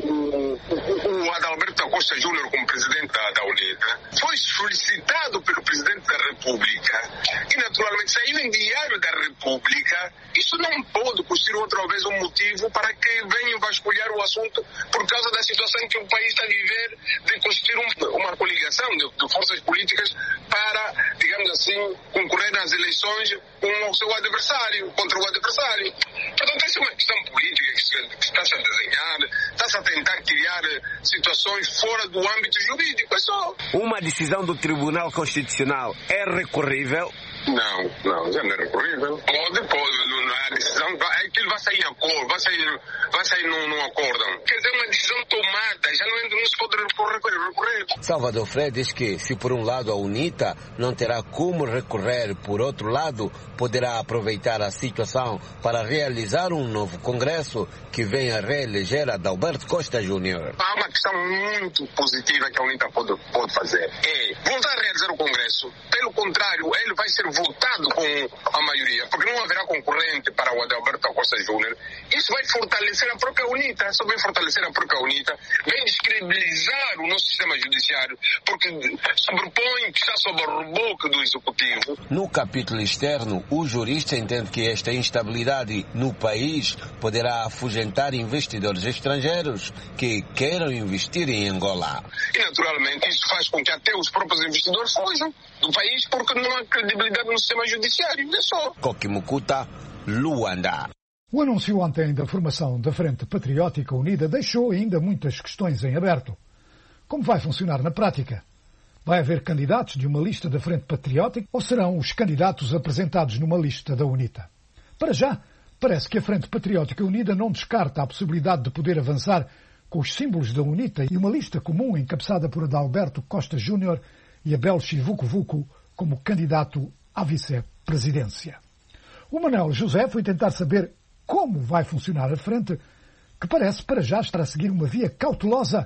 o, o, o Adalberto Costa Júnior como presidente da, da UNITA, foi solicitado pelo Presidente da República e naturalmente saiu em Diário da República. Isso não pode constituir outra vez um motivo para que venham vasculhar o assunto por causa da situação que o país está a viver, de constituir um, uma coligação de, de forças políticas para, digamos assim, concorrer nas eleições com o seu adversário, contra o adversário. Portanto, essa é uma questão política que, se, que está-se a desenhar, está-se a tentar criar situações fora do âmbito jurídico, é só. Uma decisão do Tribunal Constitucional é recorrível? Não, não, já não é recorrível. Pode, pode, não é a decisão, é que ele vai sair em acordo, vai sair, vai sair num, num acórdão. Quer dizer, uma decisão tomada, já não, é, não se pode recorrer, recorrer. Salvador Frei diz que, se por um lado a UNITA não terá como recorrer, por outro lado, poderá aproveitar a situação para realizar um novo congresso que venha reeleger Adalberto Costa Júnior. Há uma questão muito positiva que a UNITA pode, pode fazer, é voltar a realizar o congresso. Pelo contrário, ele vai ser votado com a maioria, porque não haverá concorrente para o Adalberto Costa Júnior. Isso vai fortalecer a própria UNITA, isso vai fortalecer a própria UNITA, vem descredibilizar o nosso sistema judiciário, porque sobrepõe que está sob o reboque do Executivo. No capítulo externo, o jurista entende que esta instabilidade no país poderá afugentar investidores estrangeiros que queiram investir em Angola. E naturalmente isso faz com que até os próprios investidores fujam do país porque não há credibilidade no sistema judiciário, é só. Coque Mukuta, Luanda. O anúncio ontem da formação da Frente Patriótica Unida deixou ainda muitas questões em aberto. Como vai funcionar na prática? Vai haver candidatos de uma lista da Frente Patriótica ou serão os candidatos apresentados numa lista da UNITA? Para já, parece que a Frente Patriótica Unida não descarta a possibilidade de poder avançar com os símbolos da UNITA e uma lista comum encabeçada por Adalberto Costa Júnior e Abel Chivuco Vuco como candidato à vice-presidência. O Manuel José foi tentar saber como vai funcionar a frente, que parece para já estar a seguir uma via cautelosa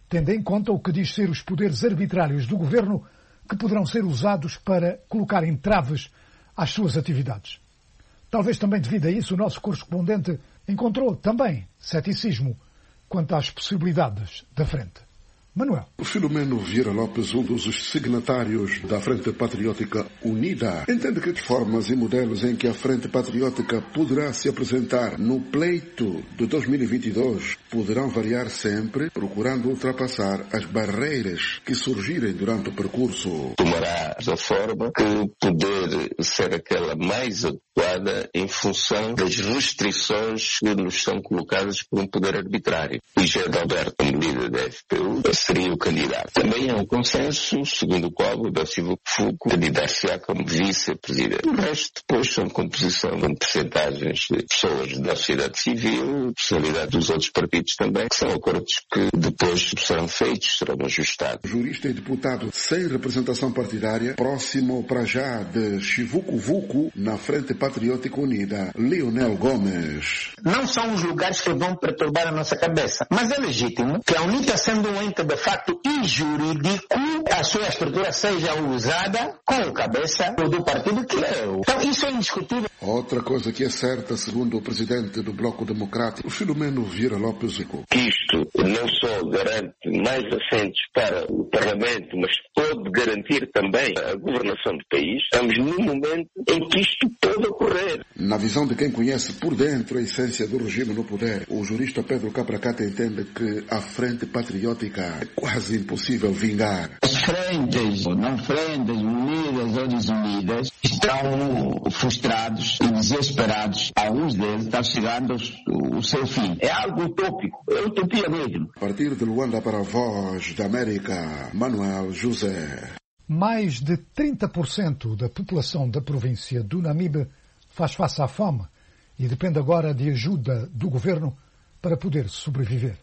tendo em conta o que diz ser os poderes arbitrários do governo que poderão ser usados para colocar entraves às suas atividades. Talvez também devido a isso o nosso correspondente encontrou também ceticismo quanto às possibilidades da frente. Manuel. Filomeno Vieira Lopes, um dos signatários da Frente Patriótica Unida, entende que formas e modelos em que a Frente Patriótica poderá se apresentar no pleito de dois mil e vinte e dois poderão variar sempre, procurando ultrapassar as barreiras que surgirem durante o percurso. Tomará a forma que poder ser aquela mais adequada em função das restrições que nos são colocadas por um poder arbitrário. E José Alberto, como líder da F P U, seria o candidato. Também há um consenso, segundo o qual o da Silva Fuco candidatar-se-á como vice-presidente. O resto, depois, são composição de percentagens de pessoas da sociedade civil, personalidade dos outros partidos também, que são acordos que depois serão feitos, serão ajustados. Jurista e deputado sem representação partidária, próximo para já de Chivuco Vuco, na Frente Patriótica Unida, Leonel Gomes. Não são os lugares que vão perturbar a nossa cabeça, mas é legítimo que a UNITA, sendo um ente de facto injurídico, a sua estrutura seja usada com a cabeça do partido que é. Então isso é indiscutível. Outra coisa que é certa, segundo o presidente do Bloco Democrático, Filomeno Vieira Lopes. Isto não só garante mais assentos para o Parlamento, mas pode garantir também a governação do país. Estamos num momento em que isto pode ocorrer. Na visão de quem conhece por dentro a essência do regime no poder, o jurista Pedro Capracata entende que a Frente Patriótica é quase impossível vingar. As frentes, não frentes, unidas ou desunidas, estão frustrados e desesperados. Alguns deles estão chegando ao seu fim. É algo utópico, é utopia mesmo. A partir de Luanda para a Voz da América, Manuel José. Mais de trinta por cento da população da província do Namibe faz face à fome e depende agora de ajuda do governo para poder sobreviver.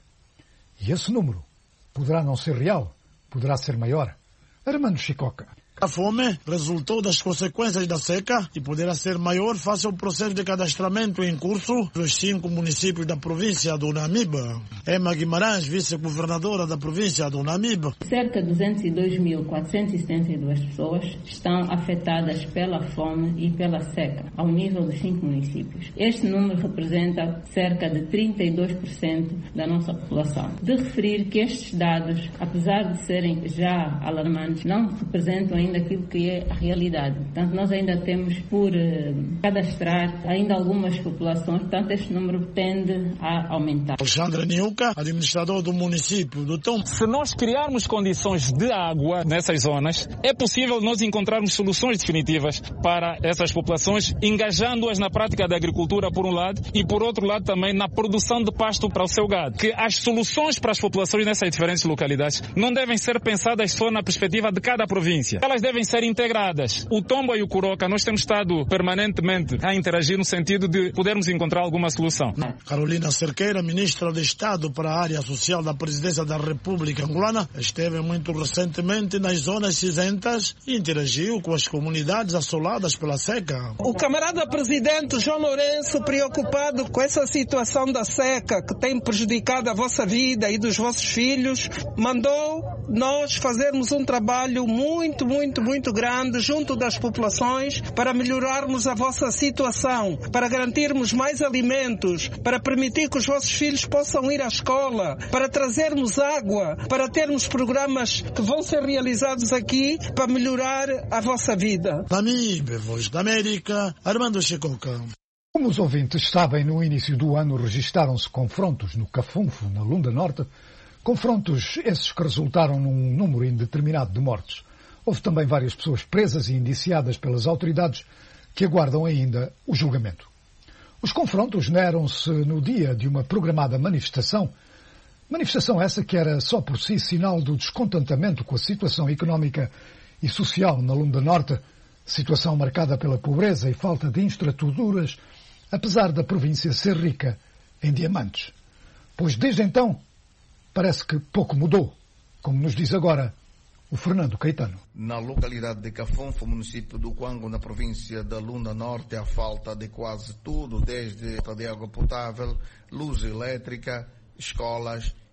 E esse número poderá não ser real, poderá ser maior. Armando Chicoca. A fome resultou das consequências da seca e poderá ser maior face ao processo de cadastramento em curso dos cinco municípios da província do Namibe. Emma Guimarães, vice-governadora da província do Namibe. Cerca de duzentos e dois mil quatrocentas e setenta e duas pessoas estão afetadas pela fome e pela seca, ao nível dos cinco municípios. Este número representa cerca de trinta e dois por cento da nossa população. De referir que estes dados, apesar de serem já alarmantes, não representam ainda aquilo que é a realidade. Portanto, nós ainda temos por uh, cadastrar ainda algumas populações, portanto, este número tende a aumentar. Alexandre Niuca, administrador do município do Tom. Se nós criarmos condições de água nessas zonas, é possível nós encontrarmos soluções definitivas para essas populações, engajando-as na prática da agricultura, por um lado, e por outro lado também na produção de pasto para o seu gado. Que as soluções para as populações nessas diferentes localidades não devem ser pensadas só na perspectiva de cada província. Elas devem ser integradas. O Tombo e o Curoca, nós temos estado permanentemente a interagir no sentido de podermos encontrar alguma solução. Carolina Cerqueira, ministra de Estado para a área social da Presidência da República Angolana, esteve muito recentemente nas zonas cinzentas e interagiu com as comunidades assoladas pela seca. O camarada presidente João Lourenço, preocupado com essa situação da seca que tem prejudicado a vossa vida e dos vossos filhos, mandou nós fazermos um trabalho muito, muito muito, muito grande junto das populações para melhorarmos a vossa situação, para garantirmos mais alimentos, para permitir que os vossos filhos possam ir à escola, para trazermos água, para termos programas que vão ser realizados aqui para melhorar a vossa vida. Namibe, Voz da América, Armando Chicoca. Como os ouvintes sabem, no início do ano registaram-se confrontos no Cafunfo, na Lunda Norte, confrontos esses que resultaram num número indeterminado de mortes. Houve também várias pessoas presas e indiciadas pelas autoridades que aguardam ainda o julgamento. Os confrontos deram-se no dia de uma programada manifestação, manifestação essa que era só por si sinal do descontentamento com a situação económica e social na Lunda Norte, situação marcada pela pobreza e falta de infraestruturas, apesar da província ser rica em diamantes. Pois desde então parece que pouco mudou, como nos diz agora o Fernando Caetano. Na localidade de Cafunfo, município do Quango, na província da Lunda Norte, a falta de quase tudo, desde de água potável, luz elétrica, escolas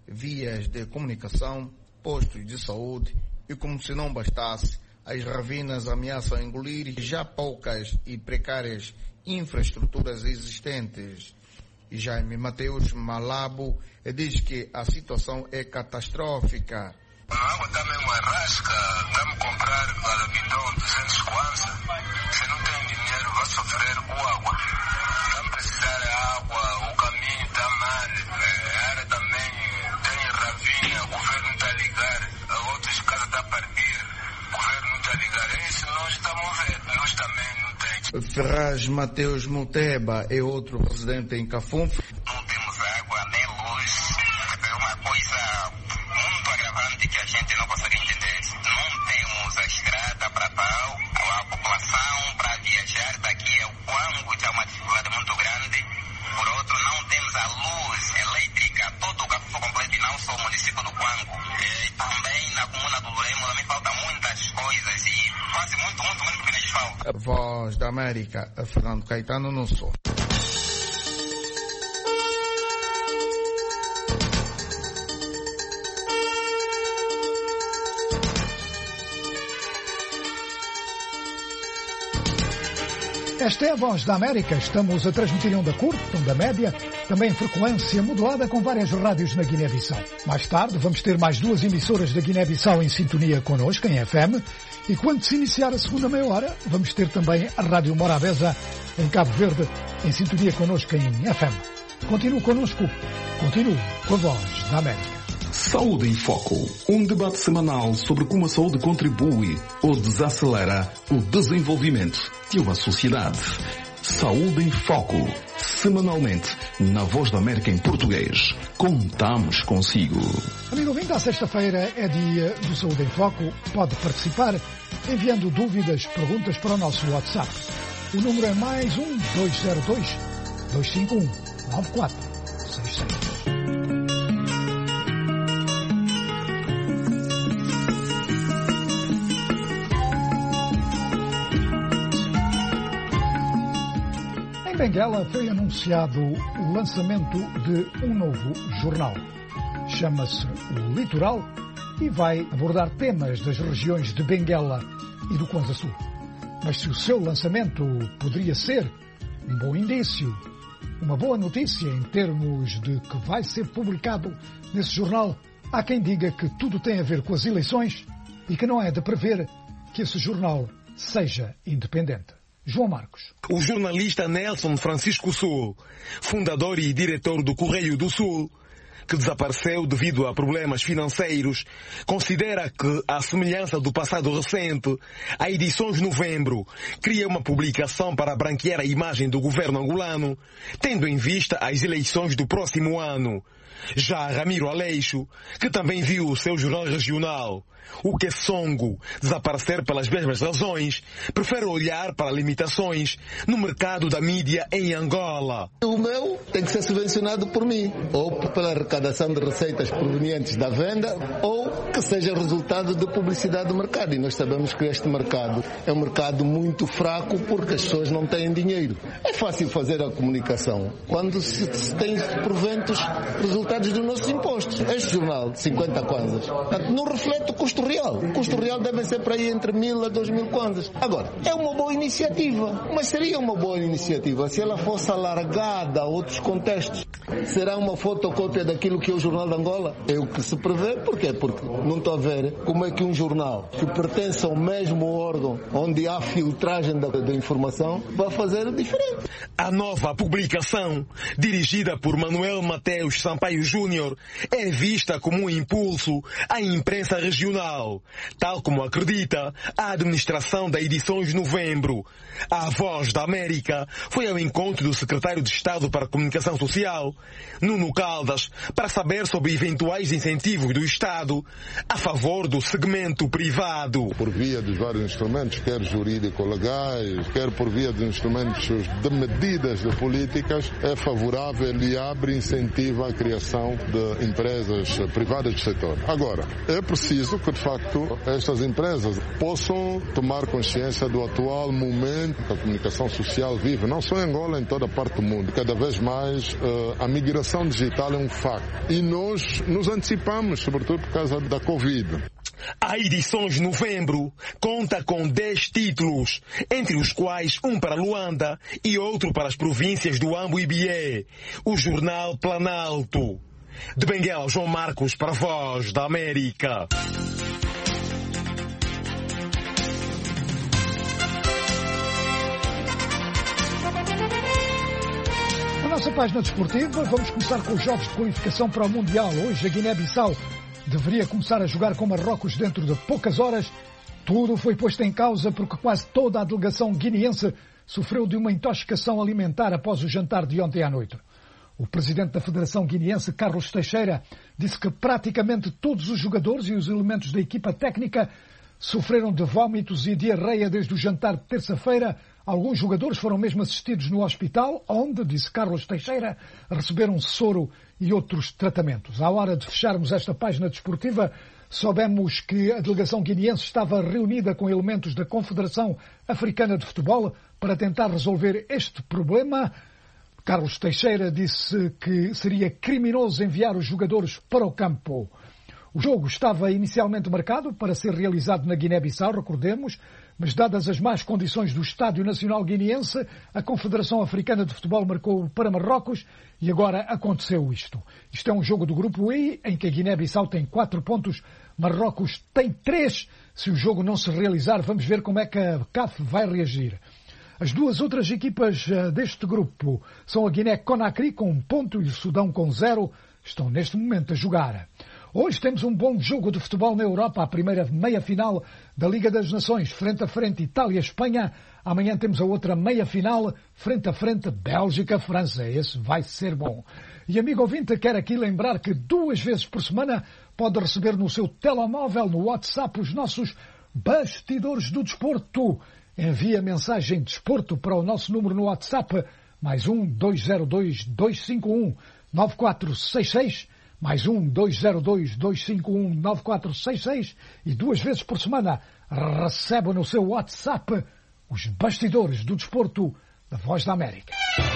vias de comunicação, postos de saúde e, como se não bastasse, as ravinas ameaçam engolir já poucas e precárias infraestruturas existentes. Jaime Mateus Malabo diz que a situação é catastrófica. A água está mesmo arrasca, estamos a comprar alumínio duzentos kwanza. Se não tem dinheiro, vai sofrer com água. Estamos a precisar de água, o caminho está mal, a área também tem ravina, o governo está a ligar, outras casas estão a partir, o governo não está a ligar. É isso nós estamos a ver, nós também não temos. Ferraz Mateus Muteba é outro residente em Cafum. Não temos água nem luz, é uma coisa muito agravante que a gente não consegue entender. Não temos a estrada para pau, a população para viajar daqui ao Quango já é uma dificuldade muito grande. Por outro, não temos a luz elétrica, todo o Cafum completo e não só o município do Quango. E também na comuna do Luremo também faltam muitas coisas e quase muito, muito, muito pequenas faltas. Voz da América, Fernando Caetano, não sou. Esta é a Voz da América. Estamos a transmitir em onda curta, onda média, também em frequência modulada com várias rádios na Guiné-Bissau. Mais tarde vamos ter mais duas emissoras da Guiné-Bissau em sintonia connosco, em F M. E quando se iniciar a segunda meia hora, vamos ter também a Rádio Morabeza em Cabo Verde, em sintonia connosco em F M. Continue connosco. Continue com a Voz da América. Saúde em Foco, um debate semanal sobre como a saúde contribui ou desacelera o desenvolvimento de uma sociedade. Saúde em Foco, semanalmente, na Voz da América em português. Contamos consigo. Amigo ouvinte, à sexta-feira é dia do Saúde em Foco. Pode participar enviando dúvidas, perguntas para o nosso WhatsApp. O número é mais um dois zero dois, dois cinco um, nove quatro seis seis. Em Benguela foi anunciado o lançamento de um novo jornal. Chama-se O Litoral e vai abordar temas das regiões de Benguela e do Kwanza Sul. Mas se o seu lançamento poderia ser um bom indício, uma boa notícia em termos de que vai ser publicado nesse jornal, há quem diga que tudo tem a ver com as eleições e que não é de prever que esse jornal seja independente. João Marcos. O jornalista Nelson Francisco Sul, fundador e diretor do Correio do Sul, que desapareceu devido a problemas financeiros, considera que, à semelhança do passado recente, a Edições de Novembro cria uma publicação para branquear a imagem do governo angolano, tendo em vista as eleições do próximo ano. Já Ramiro Aleixo, que também viu o seu jornal regional, o que Songo, desaparecer pelas mesmas razões, prefere olhar para limitações no mercado da mídia em Angola. O meu tem que ser subvencionado por mim, ou pela arrecadação de receitas provenientes da venda, ou que seja resultado de publicidade do mercado. E nós sabemos que este mercado é um mercado muito fraco porque as pessoas não têm dinheiro. É fácil fazer a comunicação quando se, se tem proventos resultados dos nossos impostos. Este jornal de cinquenta kwanzas não reflete o custo real. O custo real deve ser para aí entre mil a dois mil kwanzas. Agora, é uma boa iniciativa, mas seria uma boa iniciativa se ela fosse alargada a outros contextos. Será uma fotocópia daquilo que é o Jornal de Angola? É o que se prevê. Porquê? Porque não estou a ver como é que um jornal que pertence ao mesmo órgão onde há filtragem da, da informação vai fazer diferente. A nova publicação, dirigida por Manuel Mateus Sampaio Júnior, é vista como um impulso à imprensa regional, tal como acredita a administração da Edições de Novembro. A Voz da América foi ao encontro do secretário de Estado para a Comunicação Social, Nuno Caldas, para saber sobre eventuais incentivos do Estado a favor do segmento privado. Por via dos vários instrumentos, quer jurídico-legais, quer por via de instrumentos de medidas de políticas, é favorável e abre incentivo à criação de empresas privadas do setor. Agora, é preciso que, de facto, estas empresas possam tomar consciência do atual momento da comunicação social vive, não só em Angola, em toda a parte do mundo. Cada vez mais uh, a migração digital é um facto. E nós nos antecipamos, sobretudo por causa da Covid. A edição de novembro conta com dez títulos, entre os quais um para Luanda e outro para as províncias do Ambo e Bié. O jornal Planalto. De Benguela, João Marcos para a Voz da América. Na nossa página desportiva, vamos começar com os jogos de qualificação para o Mundial. Hoje a Guiné-Bissau deveria começar a jogar com Marrocos dentro de poucas horas. Tudo foi posto em causa porque quase toda a delegação guineense sofreu de uma intoxicação alimentar após o jantar de ontem à noite. O presidente da Federação Guineense, Carlos Teixeira, disse que praticamente todos os jogadores e os elementos da equipa técnica sofreram de vômitos e diarreia desde o jantar de terça-feira. Alguns jogadores foram mesmo assistidos no hospital, onde, disse Carlos Teixeira, receberam soro e outros tratamentos. À hora de fecharmos esta página desportiva, soubemos que a delegação guineense estava reunida com elementos da Confederação Africana de Futebol para tentar resolver este problema. Carlos Teixeira disse que seria criminoso enviar os jogadores para o campo. O jogo estava inicialmente marcado para ser realizado na Guiné-Bissau, recordemos, mas dadas as más condições do Estádio Nacional Guineense, a Confederação Africana de Futebol marcou para Marrocos e agora aconteceu isto. Isto é um jogo do Grupo I, em que a Guiné-Bissau tem quatro pontos, Marrocos tem três. Se o jogo não se realizar, vamos ver como é que a C A F vai reagir. As duas outras equipas deste grupo são a Guiné-Conakry com um ponto e o Sudão com zero. Estão neste momento a jogar. Hoje temos um bom jogo de futebol na Europa, a primeira meia-final da Liga das Nações, frente a frente Itália-Espanha. Amanhã temos a outra meia-final, frente a frente Bélgica-França. Esse vai ser bom. E amigo ouvinte, quero aqui lembrar que duas vezes por semana pode receber no seu telemóvel, no WhatsApp, os nossos bastidores do desporto. Envia mensagem desporto para o nosso número no WhatsApp, mais um dois zero dois, dois cinco um, nove quatro seis seis, mais um dois zero dois, dois cinco um, nove quatro seis seis, e duas vezes por semana recebe no seu WhatsApp os bastidores do desporto da Voz da América.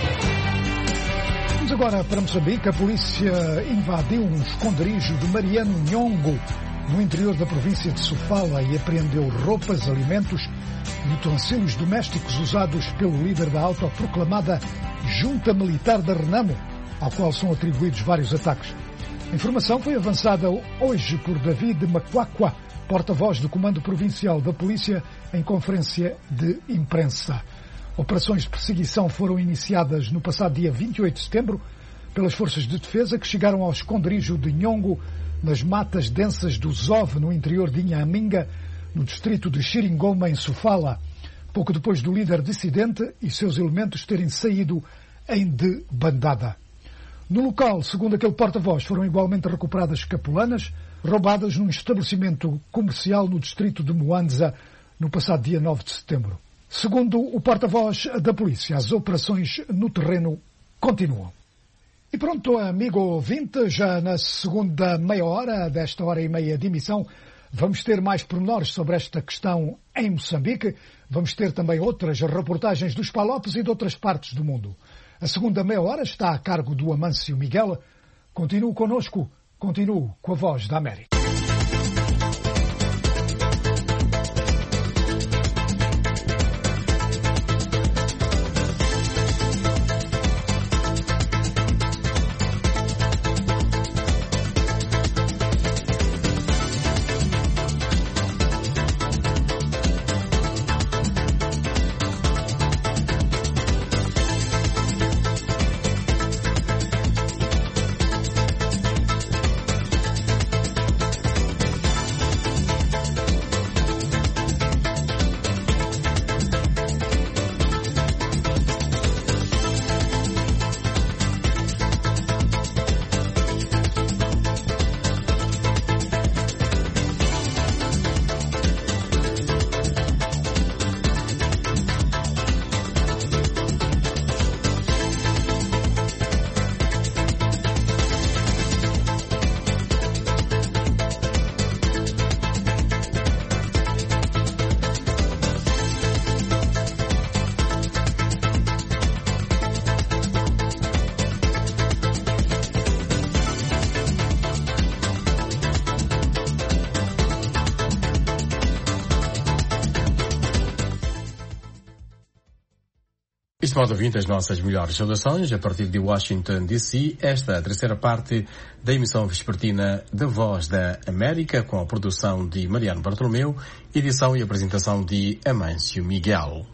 Vamos agora para Moçambique. A polícia invadiu um esconderijo de Mariano Nhongo, no interior da província de Sofala, e apreendeu roupas, alimentos e utensílios domésticos usados pelo líder da autoproclamada Junta Militar da Renamo, ao qual são atribuídos vários ataques. A informação foi avançada hoje por David Macuacua, porta-voz do Comando Provincial da Polícia, em conferência de imprensa. Operações de perseguição foram iniciadas no passado dia vinte e oito de setembro pelas forças de defesa, que chegaram ao esconderijo de Nhongo, nas matas densas do Zove, no interior de Inhaminga, no distrito de Xiringoma, em Sofala, pouco depois do líder dissidente e seus elementos terem saído em debandada. No local, segundo aquele porta-voz, foram igualmente recuperadas capulanas, roubadas num estabelecimento comercial no distrito de Moanza, no passado dia nove de setembro. Segundo o porta-voz da polícia, as operações no terreno continuam. E pronto, amigo ouvinte, já na segunda meia hora desta hora e meia de emissão, vamos ter mais pormenores sobre esta questão em Moçambique. Vamos ter também outras reportagens dos Palopes e de outras partes do mundo. A segunda meia hora está a cargo do Amâncio Miguel. Continue connosco, continue com a Voz da América. Estimado ouvinte, as nossas melhores saudações a partir de Washington, D C, esta é a terceira parte da emissão vespertina da Voz da América, com a produção de Mariano Bartolomeu, edição e apresentação de Amâncio Miguel.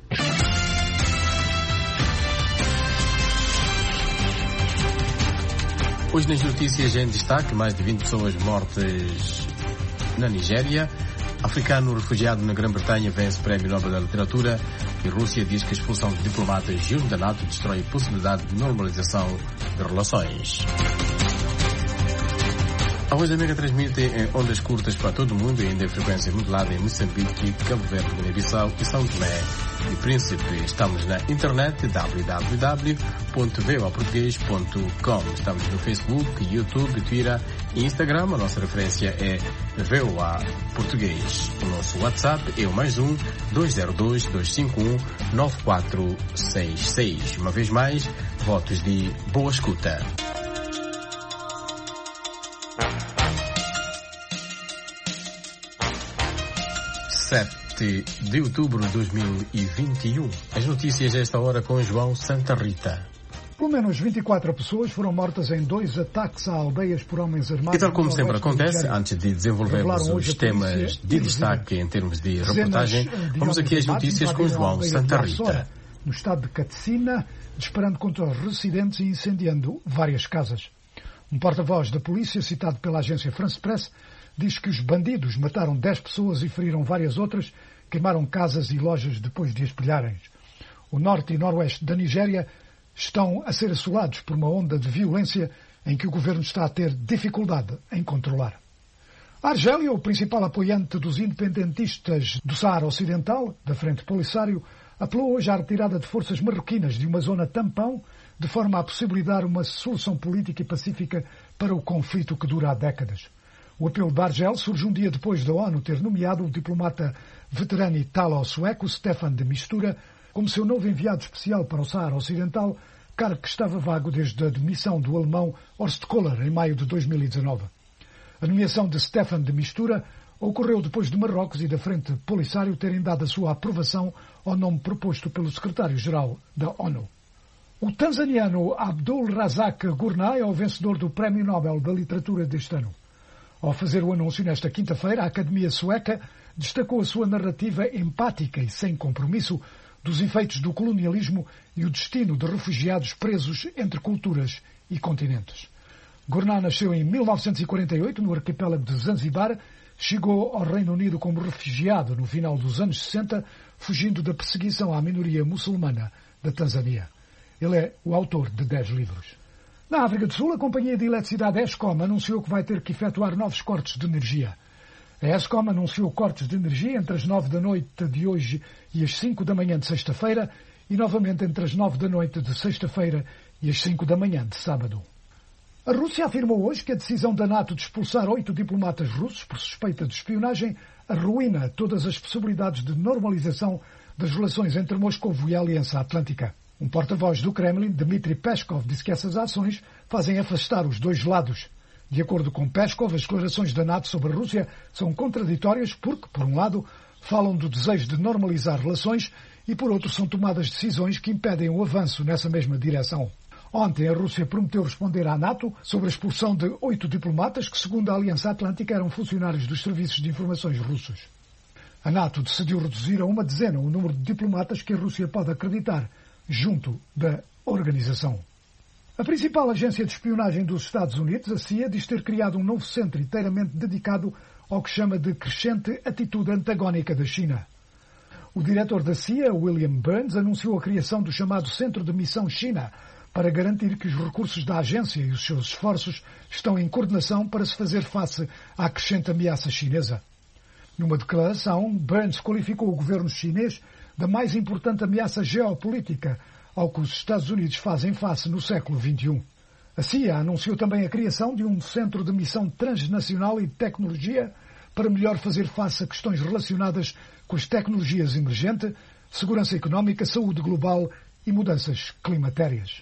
Hoje nas notícias em destaque, mais de vinte pessoas mortas na Nigéria. Africano refugiado na Grã-Bretanha vence Prémio Nobel da Literatura e Rússia diz que a expulsão de diplomatas junto da NATO destrói a possibilidade de normalização de relações. A Voz da América transmite em ondas curtas para todo o mundo e ainda em frequência modulada em Moçambique, Cabo Verde, Guiné-Bissau e São Tomé e Príncipe. Estamos na internet w w w ponto v o a português ponto com. Estamos no Facebook, YouTube, Twitter e Instagram. A nossa referência é V O A Português. O nosso WhatsApp é o mais um dois zero dois, dois cinco um, nove quatro seis seis. Uma vez mais, votos de boa escuta. sete de outubro de dois mil e vinte e um. As notícias a esta hora com João Santa Rita. Pelo menos vinte e quatro pessoas foram mortas em dois ataques a aldeias por homens armados. E tal como sempre acontece, antes de desenvolvermos os temas de destaque em termos de reportagem, vamos aqui às notícias com João Santa Rita. No estado de Katsina, disparando contra os residentes e incendiando várias casas. Um porta-voz da polícia, citado pela agência France Press, diz que os bandidos mataram dez pessoas e feriram várias outras, queimaram casas e lojas depois de as pilharem. O norte e noroeste da Nigéria estão a ser assolados por uma onda de violência em que o governo está a ter dificuldade em controlar. A Argélia, o principal apoiante dos independentistas do Saara Ocidental, da Frente Polisário, apelou hoje à retirada de forças marroquinas de uma zona tampão, de forma a possibilitar uma solução política e pacífica para o conflito que dura há décadas. O apelo de Argel surge um dia depois da ONU ter nomeado o diplomata veterano italo-sueco Stefan de Mistura como seu novo enviado especial para o Saara Ocidental, cargo que estava vago desde a demissão do alemão Horst Kohler em maio de dois mil e dezanove. A nomeação de Stefan de Mistura ocorreu depois de Marrocos e da Frente Polisário terem dado a sua aprovação ao nome proposto pelo secretário-geral da ONU. O tanzaniano Abdul Razak Gurnai é o vencedor do Prémio Nobel da Literatura deste ano. Ao fazer o anúncio nesta quinta-feira, a Academia Sueca destacou a sua narrativa empática e sem compromisso dos efeitos do colonialismo e o destino de refugiados presos entre culturas e continentes. Gurnai nasceu em mil novecentos e quarenta e oito no arquipélago de Zanzibar, chegou ao Reino Unido como refugiado no final dos anos sessenta, fugindo da perseguição à minoria muçulmana da Tanzânia. Ele é o autor de dez livros. Na África do Sul, a Companhia de Eletricidade Eskom anunciou que vai ter que efetuar novos cortes de energia. A Eskom anunciou cortes de energia entre as nove da noite de hoje e as cinco da manhã de sexta-feira e novamente entre as nove da noite de sexta-feira e as cinco da manhã de sábado. A Rússia afirmou hoje que a decisão da NATO de expulsar oito diplomatas russos por suspeita de espionagem arruína todas as possibilidades de normalização das relações entre Moscovo e a Aliança Atlântica. Um porta-voz do Kremlin, Dmitry Peskov, disse que essas ações fazem afastar os dois lados. De acordo com Peskov, as declarações da NATO sobre a Rússia são contraditórias porque, por um lado, falam do desejo de normalizar relações e, por outro, são tomadas decisões que impedem o avanço nessa mesma direção. Ontem, a Rússia prometeu responder à NATO sobre a expulsão de oito diplomatas que, segundo a Aliança Atlântica, eram funcionários dos serviços de informações russos. A NATO decidiu reduzir a uma dezena o número de diplomatas que a Rússia pode acreditar junto da organização. A principal agência de espionagem dos Estados Unidos, a C I A, diz ter criado um novo centro inteiramente dedicado ao que chama de crescente atitude antagónica da China. O diretor da C I A, William Burns, anunciou a criação do chamado Centro de Missão China para garantir que os recursos da agência e os seus esforços estão em coordenação para se fazer face à crescente ameaça chinesa. Numa declaração, Burns qualificou o governo chinês da mais importante ameaça geopolítica ao que os Estados Unidos fazem face no século vinte e um. A C I A anunciou também a criação de um centro de missão transnacional e de tecnologia para melhor fazer face a questões relacionadas com as tecnologias emergentes, segurança económica, saúde global e mudanças climatérias.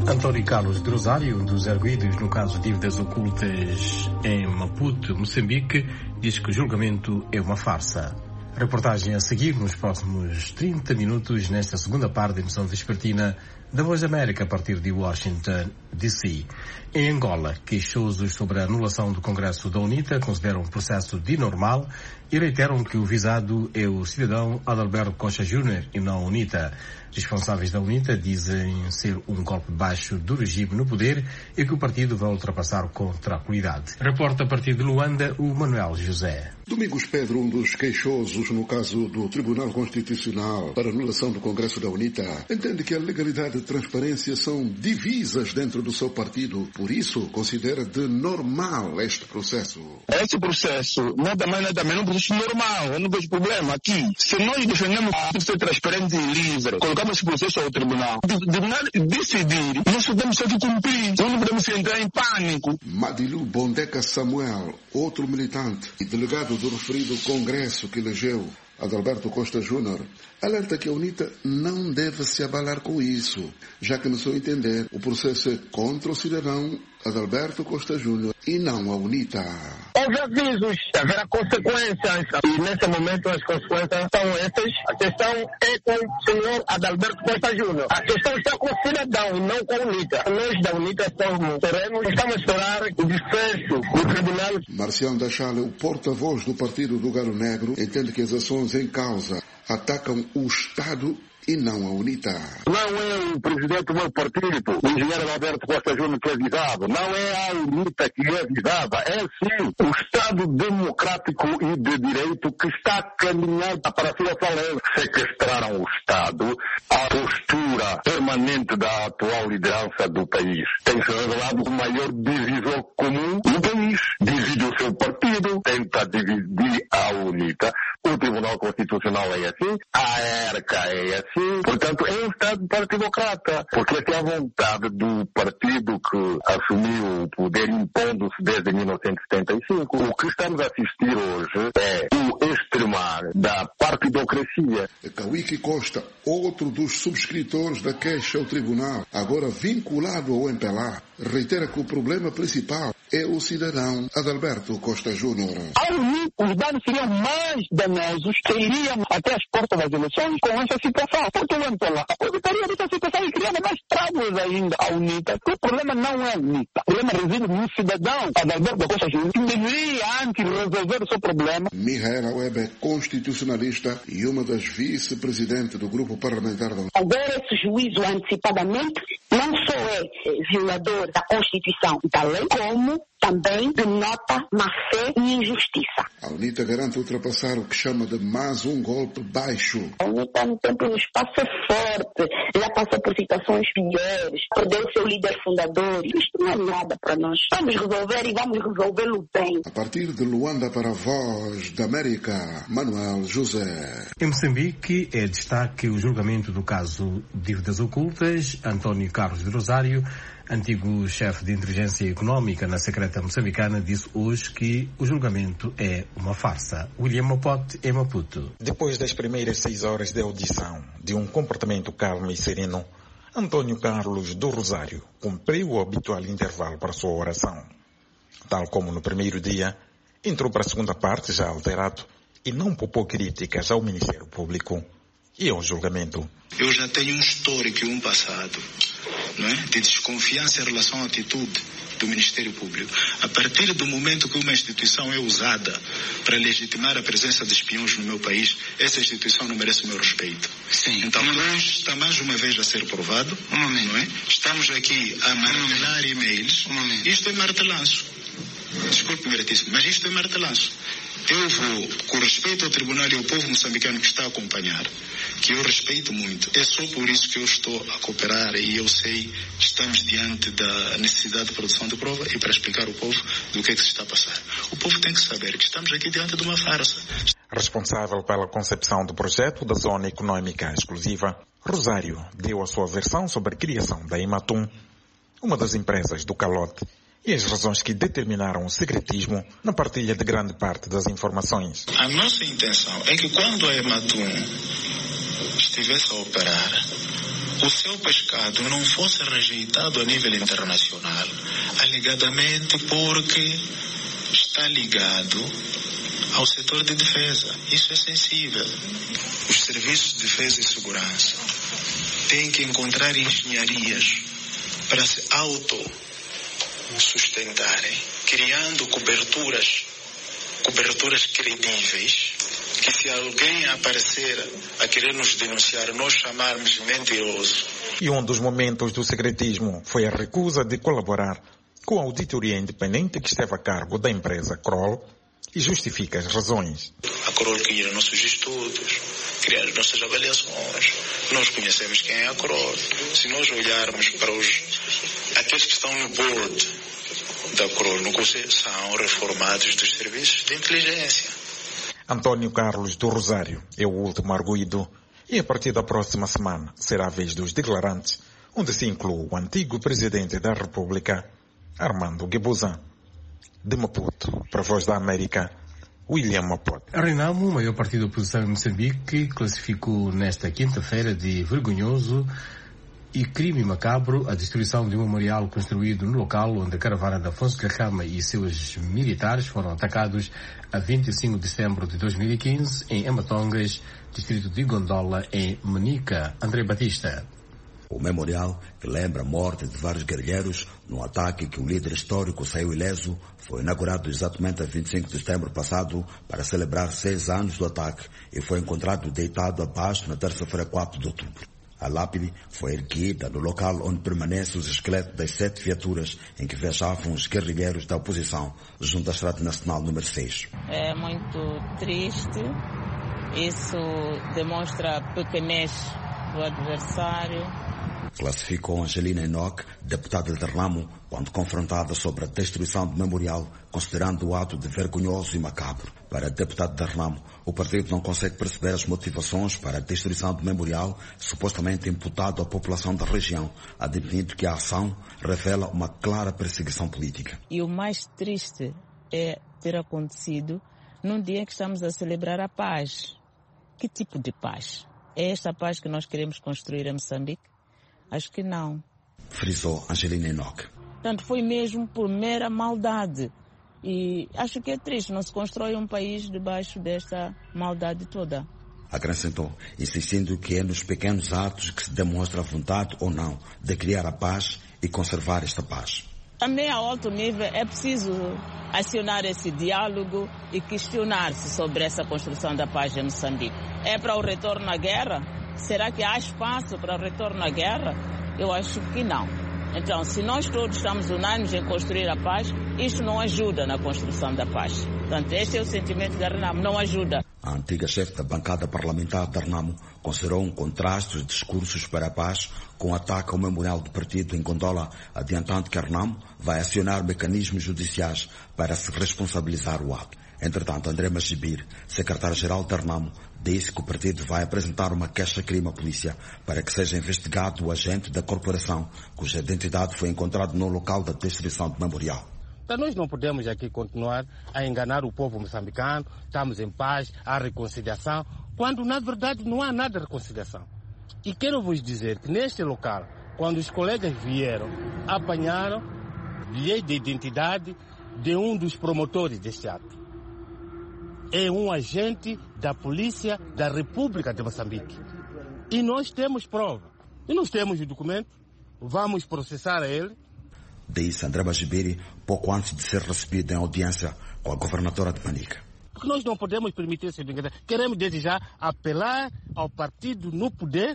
António Carlos de Rosário, um dos arguidos no caso de dívidas ocultas em Maputo, Moçambique, diz que o julgamento é uma farsa. Reportagem a seguir nos próximos trinta minutos nesta segunda parte da emissão vespertina da Voz da América a partir de Washington, D C. Em Angola, queixosos sobre a anulação do Congresso da UNITA consideram o processo de normal e reiteram que o visado é o cidadão Adalberto Costa Júnior e não a UNITA. Responsáveis da UNITA dizem ser um golpe baixo do regime no poder e que o partido vai ultrapassar com tranquilidade. Reporta a partir de Luanda o Manuel José. Domingos Pedro, um dos queixosos no caso do Tribunal Constitucional para anulação do Congresso da UNITA, entende que a legalidade e transparência são divisas dentro do seu partido. Por isso, considera de normal este processo. Esse processo, nada mais nada menos, é um processo normal. Eu não vejo problema aqui. Se nós defendemos que ser transparente e livre, colocamos esse processo ao tribunal. O tribunal decidir, nós podemos ter que cumprir. Nós não podemos entrar em pânico. Madilu Bondeca Samuel, outro militante e delegado do referido Congresso que elegeu Adalberto Costa Júnior, alerta que a UNITA não deve se abalar com isso, já que, no seu entender, o processo é contra o cidadão Adalberto Costa Júnior e não a UNITA. Houve avisos, haverá consequências e nesse momento as consequências são essas. A questão é com o senhor Adalberto Costa Júnior. A questão está com o cidadão e não com a UNITA. Nós da UNITA estamos, teremos, estamos a esperar o desfecho do tribunal. Marciano da Chala, o porta-voz do Partido do Galo Negro, entende que as ações em causa atacam o Estado e não a UNITA. Não é o presidente do meu partido, o engenheiro Alberto Costa Júnior, que é visado. Não é a UNITA que é visada. É sim o Estado democrático e de direito que está caminhando para a sua falência. Sequestraram o Estado, a postura permanente da atual liderança do país. Tem se revelado o maior divisor comum no país. Divide o seu partido, tenta dividir a UNITA. O Tribunal Constitucional é assim, a ERCA é assim, portanto é um Estado partidocrata, porque essa é a vontade do partido que assumiu o poder impondo-se desde mil novecentos e setenta e cinco. O que estamos a assistir hoje é o extremar da partidocracia. Kawiki Costa, outro dos subscritores da queixa ao Tribunal, agora vinculado ao M P L A, reitera que o problema principal é o cidadão Adalberto Costa Júnior. Ao unir, os danos seriam mais danosos, que iriam até as portas das eleições com essa situação. Porque o M P L A evitaria dessa situação e criaria mais traumas ainda à UNITA. O problema não é a UNITA. O problema reside no cidadão Adalberto Costa Júnior, que deveria antes resolver o seu problema. Mihaela Web é constitucionalista e uma das vice-presidentes do grupo parlamentar da UNITA. Agora esse juízo antecipadamente não só é violador da Constituição e da lei, como também denota má-fé e injustiça. A UNITA garante ultrapassar o que chama de mais um golpe baixo. A UNITA no tempo e no espaço é forte, já passou por situações piores, perdeu o seu líder fundador. Isto não é nada para nós. Vamos resolver e vamos resolvê-lo bem. A partir de Luanda para a Voz da América, Manuel José. Em Moçambique é destaque o julgamento do caso Dívidas Ocultas. António Carlos de Rosário, antigo chefe de inteligência econômica na secreta moçambicana, disse hoje que o julgamento é uma farsa. William Mopote, em Maputo. Depois das primeiras seis horas de audição, de um comportamento calmo e sereno, António Carlos do Rosário cumpriu o habitual intervalo para sua oração. Tal como no primeiro dia, entrou para a segunda parte já alterado e não poupou críticas ao Ministério Público e ao julgamento. Eu já tenho um histórico e um passado, não é, de desconfiança em relação à atitude do Ministério Público. A partir do momento que uma instituição é usada para legitimar a presença de espiões no meu país, essa instituição não merece o meu respeito. Sim. Então, hoje está mais uma vez a ser provado, um momento, não é? Estamos aqui a martelar um e-mails. Um momento. Isto é martelanço. Desculpe, meritíssimo, mas isto é martelanço. Eu vou, com respeito ao tribunal e ao povo moçambicano que está a acompanhar, que eu respeito muito, é só por isso que eu estou a cooperar e eu sei que estamos diante da necessidade de produção de prova e para explicar ao povo do que é que se está a passar. O povo tem que saber que estamos aqui diante de uma farsa. Responsável pela concepção do projeto da Zona Econômica Exclusiva, Rosário deu a sua versão sobre a criação da Ematum, uma das empresas do calote, e as razões que determinaram o secretismo na partilha de grande parte das informações. A nossa intenção é que quando a Ematum estivesse a operar, o seu pescado não fosse rejeitado a nível internacional, alegadamente porque está ligado ao setor de defesa. Isso é sensível. Os serviços de defesa e segurança têm que encontrar engenharias para se auto-sustentarem, criando coberturas, coberturas credíveis, que se alguém aparecer a querer nos denunciar, nós chamarmos de mentiroso. E um dos momentos do secretismo foi a recusa de colaborar com a auditoria independente que esteve a cargo da empresa Kroll e justifica as razões. A Kroll cria nossos estudos, cria as nossas avaliações. Nós conhecemos quem é a Kroll. Se nós olharmos para os aqueles que estão no board da Kroll, no conselho, são reformados dos serviços de inteligência. Antônio Carlos do Rosário é o último arguido e a partir da próxima semana será a vez dos declarantes, onde se inclui o antigo presidente da República, Armando Guebuza. De Maputo, para a Voz da América, William Maputo. A Renamo, o maior partido da oposição em Moçambique, classificou nesta quinta-feira de vergonhoso e crime macabro a destruição de um memorial construído no local onde a caravana de Afonso Garrama e seus militares foram atacados a vinte e cinco de setembro de dois mil e quinze em Amatongas, distrito de Gondola, em Manica. André Batista. O memorial, que lembra a morte de vários guerrilheiros num ataque que o líder histórico saiu ileso, foi inaugurado exatamente a vinte e cinco de setembro passado para celebrar seis anos do ataque e foi encontrado deitado abaixo na terça-feira, quatro de outubro. A lápide foi erguida no local onde permanecem os esqueletos das sete viaturas em que viajavam os guerrilheiros da oposição, junto à Estrada Nacional número seis. É muito triste. Isso demonstra a pequenez do adversário. Classificou Angelina Enoch, deputada de Renamo, quando confrontada sobre a destruição do memorial, considerando o ato de vergonhoso e macabro. Para a deputada de Renamo, o partido não consegue perceber as motivações para a destruição do memorial, supostamente imputado à população da região, admitindo que a ação revela uma clara perseguição política. E o mais triste é ter acontecido num dia em que estamos a celebrar a paz. Que tipo de paz? É esta paz que nós queremos construir em Moçambique? Acho que não. Frisou Angelina Enoch. Portanto, foi mesmo por mera maldade. E acho que é triste, não se constrói um país debaixo desta maldade toda. Acrescentou, insistindo que é nos pequenos atos que se demonstra a vontade ou não de criar a paz e conservar esta paz. Também a alto nível é preciso acionar esse diálogo e questionar-se sobre essa construção da paz em Moçambique. É para o retorno à guerra? Será que há espaço para o retorno à guerra? Eu acho que não. Então, se nós todos estamos unânimes em construir a paz, isto não ajuda na construção da paz. Portanto, este é o sentimento da Renamo, não ajuda. A antiga chefe da bancada parlamentar da Renamo considerou um contraste dos discursos para a paz com o ataque ao memorial do partido em Gondola, adiantando que a Renamo vai acionar mecanismos judiciais para se responsabilizar o ato. Entretanto, André Magibir, secretário-geral da Renamo, disse que o partido vai apresentar uma queixa-crime à polícia para que seja investigado o agente da corporação, cuja identidade foi encontrada no local da destruição do memorial. Então nós não podemos aqui continuar a enganar o povo moçambicano, estamos em paz, há reconciliação, quando na verdade não há nada de reconciliação. E quero vos dizer que neste local, quando os colegas vieram, apanharam bilhete de identidade de um dos promotores deste ato. É um agente da Polícia da República de Moçambique. E nós temos prova. E nós temos o documento. Vamos processar a ele. Disse André Magibiri pouco antes de ser recebido em audiência com a governadora de Manica. Porque nós não podemos permitir essa brincadeira. Queremos desde já apelar ao partido no poder,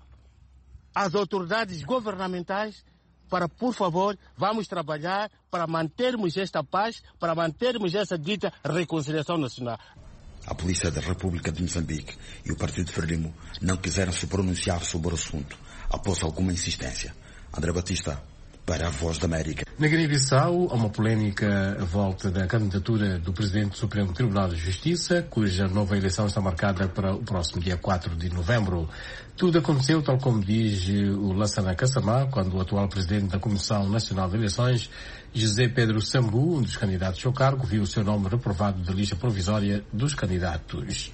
às autoridades governamentais, para, por favor, vamos trabalhar para mantermos esta paz, para mantermos essa dita reconciliação nacional. A Polícia da República de Moçambique e o Partido Frelimo não quiseram se pronunciar sobre o assunto, após alguma insistência. André Batista, para a Voz da América. Na Guiné-Bissau, há uma polémica à volta da candidatura do Presidente do Supremo Tribunal de Justiça, cuja nova eleição está marcada para o próximo dia quatro de novembro. Tudo aconteceu, tal como diz o Lassana Kassamá, quando o atual Presidente da Comissão Nacional de Eleições, José Pedro Sambu, um dos candidatos ao cargo, viu o seu nome reprovado da lista provisória dos candidatos.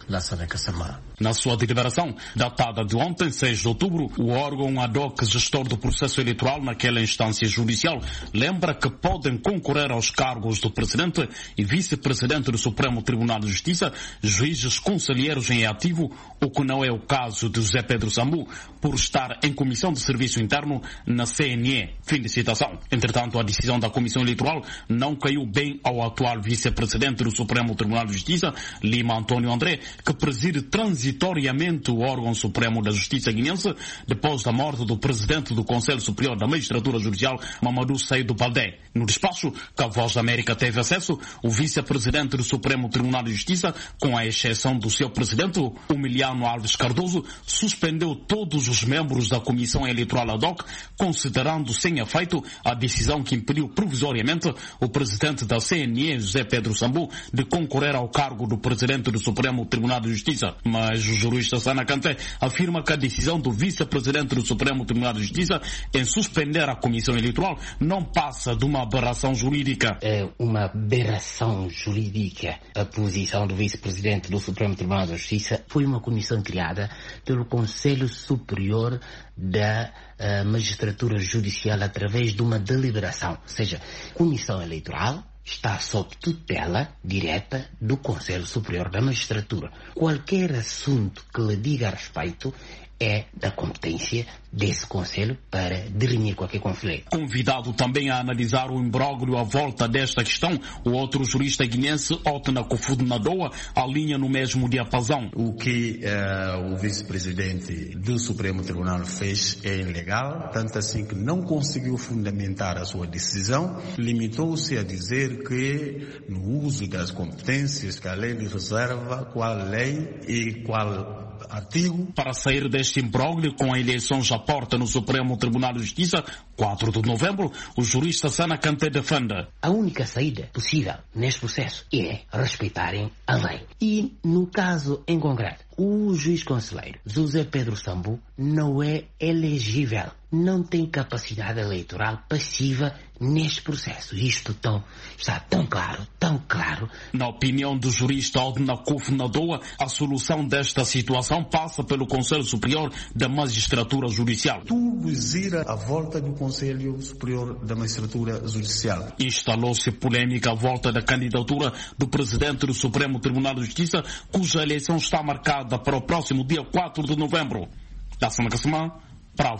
Na sua deliberação, datada de ontem, seis de outubro, o órgão ad hoc gestor do processo eleitoral naquela instância judicial lembra que podem concorrer aos cargos do presidente e vice-presidente do Supremo Tribunal de Justiça juízes conselheiros em ativo, o que não é o caso de José Pedro Sambu, por estar em comissão de serviço interno na C N E. Fim de citação. Entretanto, a decisão da Comissão Eleitoral não caiu bem ao atual vice-presidente do Supremo Tribunal de Justiça, Lima Antônio André, que preside transitoriamente o órgão supremo da Justiça guinense depois da morte do presidente do Conselho Superior da Magistratura Judicial, Mamadou Seydou Baldé. No despacho que a Voz da América teve acesso, o vice-presidente do Supremo Tribunal de Justiça, com a exceção do seu presidente, Humiliano Alves Cardoso, suspendeu todos os membros da Comissão Eleitoral ad hoc, considerando sem efeito a decisão que impediu provisoriamente o presidente da C N E, José Pedro Sambu, de concorrer ao cargo do presidente do Supremo Tribunal de Justiça. Mas o jurista Sana Kanté afirma que a decisão do vice-presidente do Supremo Tribunal de Justiça em suspender a Comissão Eleitoral não passa de uma aberração jurídica. É uma aberração jurídica. A posição do vice-presidente do Supremo Tribunal de Justiça foi uma comissão criada pelo Conselho Superior da uh, Magistratura Judicial através de uma deliberação. Ou seja, Comissão Eleitoral está sob tutela direta do Conselho Superior da Magistratura. Qualquer assunto que lhe diga respeito é da competência desse Conselho para dirimir qualquer conflito. Convidado também a analisar o imbróglio à volta desta questão, o outro jurista guinense, Otna Kofoud Nadoa, alinha no mesmo diapasão. O que uh, o vice-presidente do Supremo Tribunal fez é ilegal, tanto assim que não conseguiu fundamentar a sua decisão, limitou-se a dizer que no uso das competências que a lei lhe reserva, qual lei e qual artigo. Para sair deste imbróglio com a eleição já porta no Supremo Tribunal de Justiça, quatro de novembro, o jurista Sana Kanté defende. A única saída possível neste processo é respeitarem a lei. E, no caso em concreto, o juiz conselheiro José Pedro Sambu não é elegível, não tem capacidade eleitoral passiva neste processo. Isto tão, está tão claro, tão claro. Na opinião do jurista Otna Kofoud Nadoa, a solução desta situação passa pelo Conselho Superior da Magistratura Judicial. Tudo gira à volta do Conselho Superior da Magistratura Judicial. Instalou-se polêmica à volta da candidatura do presidente do Supremo Tribunal de Justiça, cuja eleição está marcada para o próximo dia quatro de novembro. Da Semana para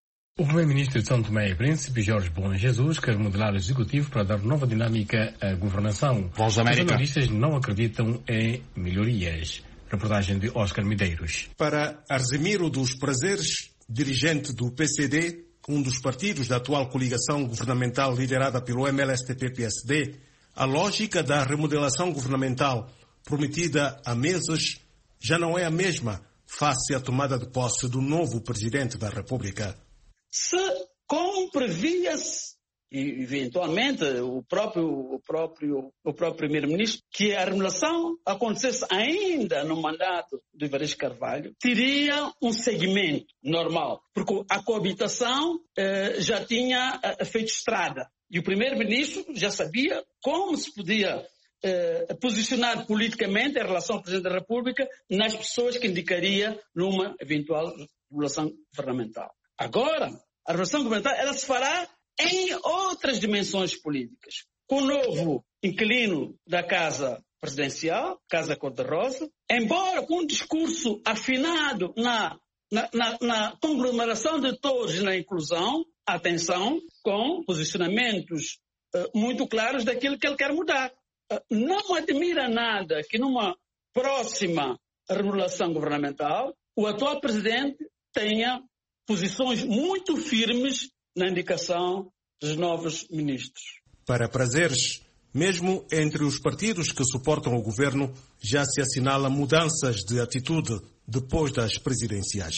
o primeiro-ministro de São Tomé e Príncipe, Jorge Bom Jesus, quer modelar o executivo para dar nova dinâmica à governação. Voz da América. Os analistas não acreditam em melhorias. Reportagem de Oscar Medeiros. Para Arsemiro dos Prazeres, dirigente do P C D, um dos partidos da atual coligação governamental liderada pelo M L S T P P S D, a lógica da remodelação governamental prometida há meses já não é a mesma face à tomada de posse do novo presidente da República. Se, como previa-se, e eventualmente o próprio, o próprio, o próprio primeiro-ministro, que a remodelação acontecesse ainda no mandato de Evaristo Carvalho, teria um segmento normal, porque a coabitação eh, já tinha eh, feito estrada. E o primeiro-ministro já sabia como se podia eh, posicionar politicamente em relação ao Presidente da República nas pessoas que indicaria numa eventual regulação governamental. Agora, a regulação governamental ela se fará em outras dimensões políticas. Com o novo inquilino da Casa Presidencial, Casa Cor-de-Rosa, embora com um discurso afinado na, na, na, na conglomeração de todos na inclusão, atenção, com posicionamentos uh, muito claros daquilo que ele quer mudar. Uh, não admira nada que numa próxima regulação governamental o atual presidente tenha posições muito firmes na indicação dos novos ministros. Para Prazeres, mesmo entre os partidos que suportam o governo, já se assinala mudanças de atitude depois das presidenciais.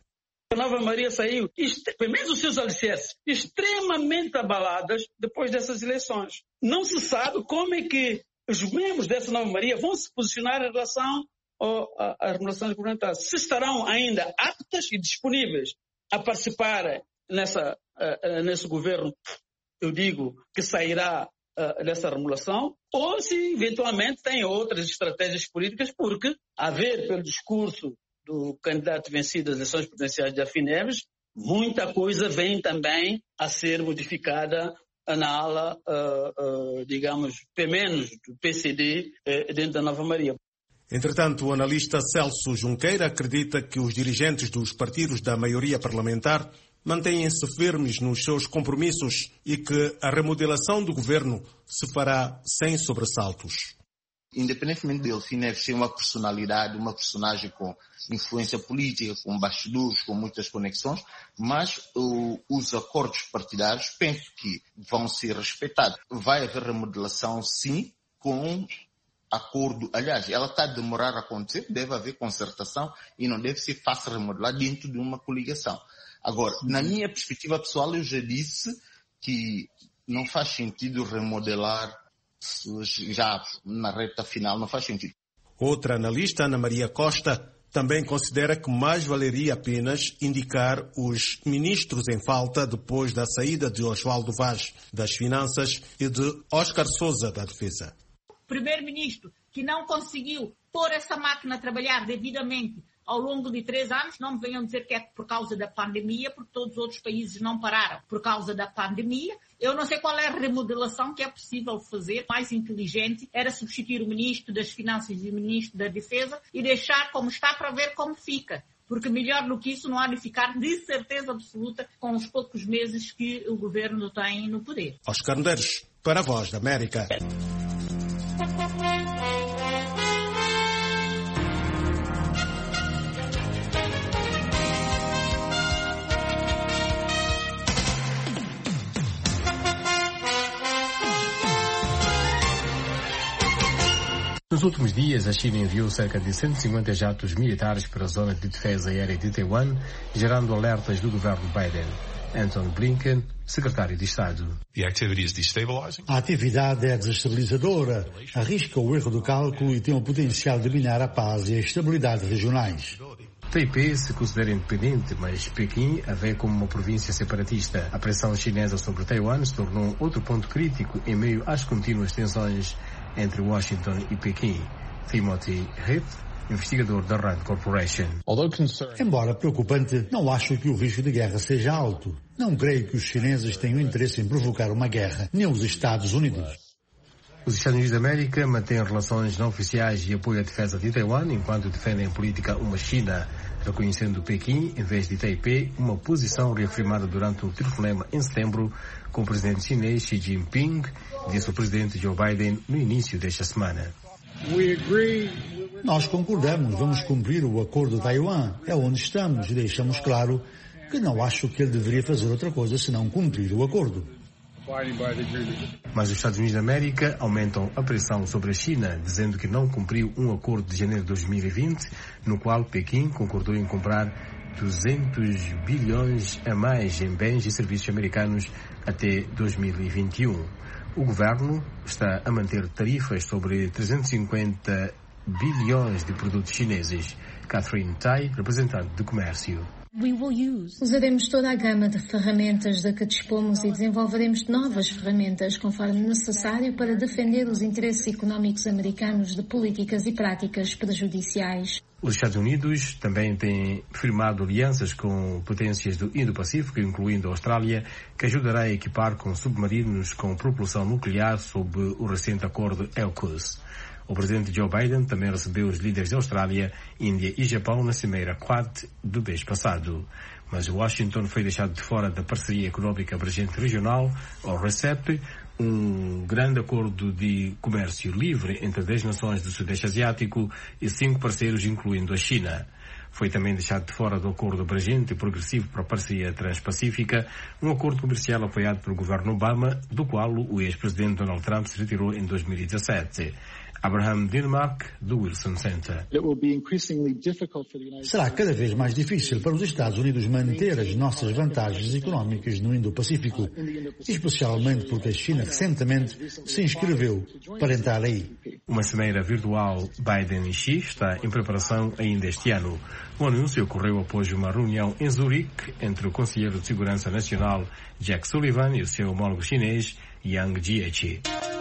A Nova Maria saiu, pelo menos os seus alicerces, extremamente abaladas depois dessas eleições. Não se sabe como é que os membros dessa Nova Maria vão se posicionar em relação às regulações governamentais. Se estarão ainda aptas e disponíveis a participar nessa, uh, uh, nesse governo, eu digo, que sairá uh, dessa remodelação, ou se eventualmente tem outras estratégias políticas, porque, a ver pelo discurso do candidato vencido às eleições presidenciais de Afineves, muita coisa vem também a ser modificada na ala, uh, uh, digamos, pelo menos do P C D uh, dentro da Nova Maria. Entretanto, o analista Celso Junqueira acredita que os dirigentes dos partidos da maioria parlamentar mantêm-se firmes nos seus compromissos e que a remodelação do governo se fará sem sobressaltos. Independentemente de Elfine ser uma personalidade, uma personagem com influência política, com bastidores, com muitas conexões, mas uh, os acordos partidários penso que vão ser respeitados. Vai haver remodelação, sim, com acordo. Aliás, ela está a demorar a acontecer, deve haver concertação e não deve ser fácil remodelar dentro de uma coligação. Agora, na minha perspectiva pessoal, eu já disse que não faz sentido remodelar já na reta final, não faz sentido. Outra analista, Ana Maria Costa, também considera que mais valeria apenas indicar os ministros em falta depois da saída de Oswaldo Vaz das Finanças e de Oscar Souza da Defesa. O primeiro-ministro que não conseguiu pôr essa máquina a trabalhar devidamente ao longo de três anos, não me venham dizer que é por causa da pandemia, porque todos os outros países não pararam por causa da pandemia. Eu não sei qual é a remodelação que é possível fazer. Mais inteligente era substituir o ministro das Finanças e o ministro da Defesa e deixar como está para ver como fica. Porque melhor do que isso não há de ficar de certeza absoluta com os poucos meses que o governo tem no poder. Oscar Medeiros, para a Voz da América. Nos últimos dias, a China enviou cerca de cento e cinquenta jatos militares para a zona de defesa aérea de Taiwan, gerando alertas do governo Biden. Antony Blinken, secretário de Estado. A atividade é desestabilizadora, arrisca o erro do cálculo e tem o potencial de minar a paz e a estabilidade regionais. Taipei se considera independente, mas Pequim a vê como uma província separatista. A pressão chinesa sobre Taiwan se tornou outro ponto crítico em meio às contínuas tensões entre Washington e Pequim. Timothy Heath, investigador da Rand Corporation. Embora preocupante, não acho que o risco de guerra seja alto. Não creio que os chineses tenham interesse em provocar uma guerra, nem os Estados Unidos. Os Estados Unidos da América mantêm relações não oficiais e apoio à defesa de Taiwan, enquanto defendem a política uma China, reconhecendo Pequim, em vez de Taipei, uma posição reafirmada durante um telefonema em setembro com o presidente chinês Xi Jinping, disse o presidente Joe Biden no início desta semana. Nós concordamos, vamos cumprir o acordo de Taiwan, é onde estamos e deixamos claro que não acho que ele deveria fazer outra coisa senão cumprir o acordo. Mas os Estados Unidos da América aumentam a pressão sobre a China, dizendo que não cumpriu um acordo de janeiro de dois mil e vinte, no qual Pequim concordou em comprar duzentos bilhões a mais em bens e serviços americanos até dois mil e vinte e um. O governo está a manter tarifas sobre trezentos e cinquenta bilhões de produtos chineses. Catherine Tai, representante do comércio. Usaremos toda a gama de ferramentas de que dispomos e desenvolveremos novas ferramentas conforme necessário para defender os interesses económicos americanos de políticas e práticas prejudiciais. Os Estados Unidos também têm firmado alianças com potências do Indo-Pacífico, incluindo a Austrália, que ajudará a equipar com submarinos com propulsão nuclear sob o recente acordo AUKUS. O presidente Joe Biden também recebeu os líderes da Austrália, Índia e Japão na cimeira Quad do mês passado. Mas Washington foi deixado de fora da Parceria Económica Abrangente Regional, ou RCEP, um grande acordo de comércio livre entre dez nações do Sudeste Asiático e cinco parceiros, incluindo a China. Foi também deixado de fora do Acordo Abrangente e Progressivo para a Parceria Transpacífica, um acordo comercial apoiado pelo governo Obama, do qual o ex-presidente Donald Trump se retirou em dois mil e dezassete. Abraham Dinmark, do Wilson Center. Será cada vez mais difícil para os Estados Unidos manter as nossas vantagens económicas no Indo-Pacífico, especialmente porque a China recentemente se inscreveu para entrar aí. Uma cimeira virtual Biden e Xi está em preparação ainda este ano. O anúncio ocorreu após uma reunião em Zurique entre o Conselheiro de Segurança Nacional Jack Sullivan e o seu homólogo chinês Yang Jiechi.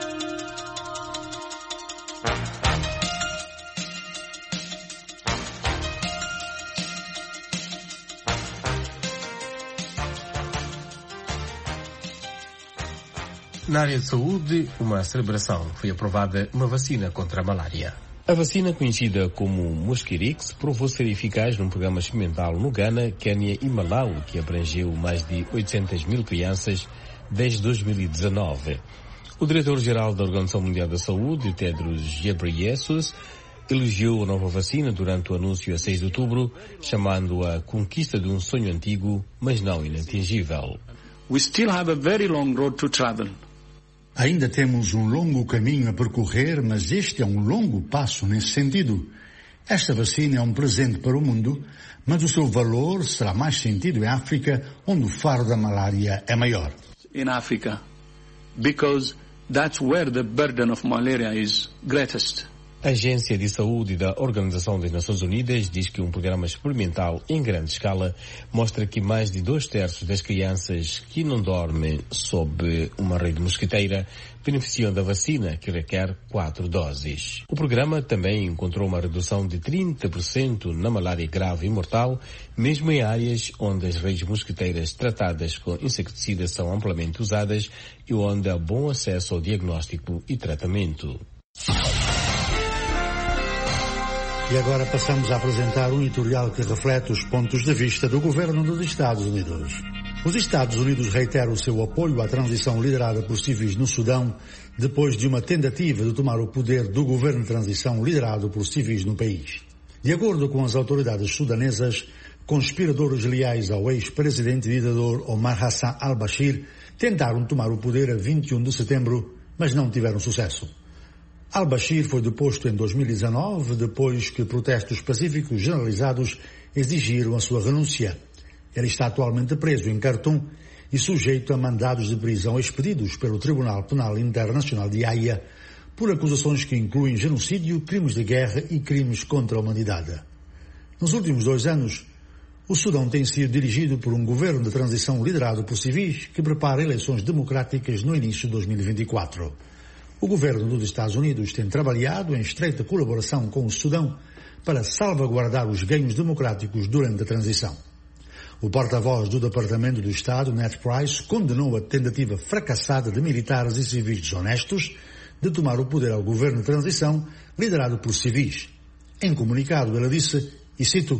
Na área de saúde, uma celebração. Foi aprovada uma vacina contra a malária. A vacina, conhecida como Mosquirix, provou ser eficaz num programa experimental no Ghana, Quênia e Malawi, que abrangeu mais de oitocentas mil crianças desde dois mil e dezanove. O diretor-geral da Organização Mundial da Saúde, Tedros Ghebreyesus, elogiou a nova vacina durante o anúncio a seis de outubro, chamando-a conquista de um sonho antigo, mas não inatingível. We still have a very long road to travel. Ainda temos um longo caminho a percorrer, mas este é um longo passo nesse sentido. Esta vacina é um presente para o mundo, mas o seu valor será mais sentido em África, onde o faro da malária é maior. In Africa, because that's where the burden of malaria is greatest. A Agência de Saúde da Organização das Nações Unidas diz que um programa experimental em grande escala mostra que mais de dois terços das crianças que não dormem sob uma rede mosquiteira beneficiam da vacina, que requer quatro doses. O programa também encontrou uma redução de trinta por cento na malária grave e mortal, mesmo em áreas onde as redes mosquiteiras tratadas com inseticidas são amplamente usadas e onde há bom acesso ao diagnóstico e tratamento. E agora passamos a apresentar um editorial que reflete os pontos de vista do governo dos Estados Unidos. Os Estados Unidos reiteram o seu apoio à transição liderada por civis no Sudão, depois de uma tentativa de tomar o poder do governo de transição liderado por civis no país. De acordo com as autoridades sudanesas, conspiradores leais ao ex-presidente ditador Omar Hassan al-Bashir tentaram tomar o poder a vinte e um de setembro, mas não tiveram sucesso. Al-Bashir foi deposto em dois mil e dezanove, depois que protestos pacíficos generalizados exigiram a sua renúncia. Ele está atualmente preso em Khartoum e sujeito a mandados de prisão expedidos pelo Tribunal Penal Internacional de Haia por acusações que incluem genocídio, crimes de guerra e crimes contra a humanidade. Nos últimos dois anos, o Sudão tem sido dirigido por um governo de transição liderado por civis que prepara eleições democráticas no início de dois mil e vinte e quatro. O governo dos Estados Unidos tem trabalhado em estreita colaboração com o Sudão para salvaguardar os ganhos democráticos durante a transição. O porta-voz do Departamento do Estado, Ned Price, condenou a tentativa fracassada de militares e civis desonestos de tomar o poder ao governo de transição liderado por civis. Em comunicado, ele disse, e cito,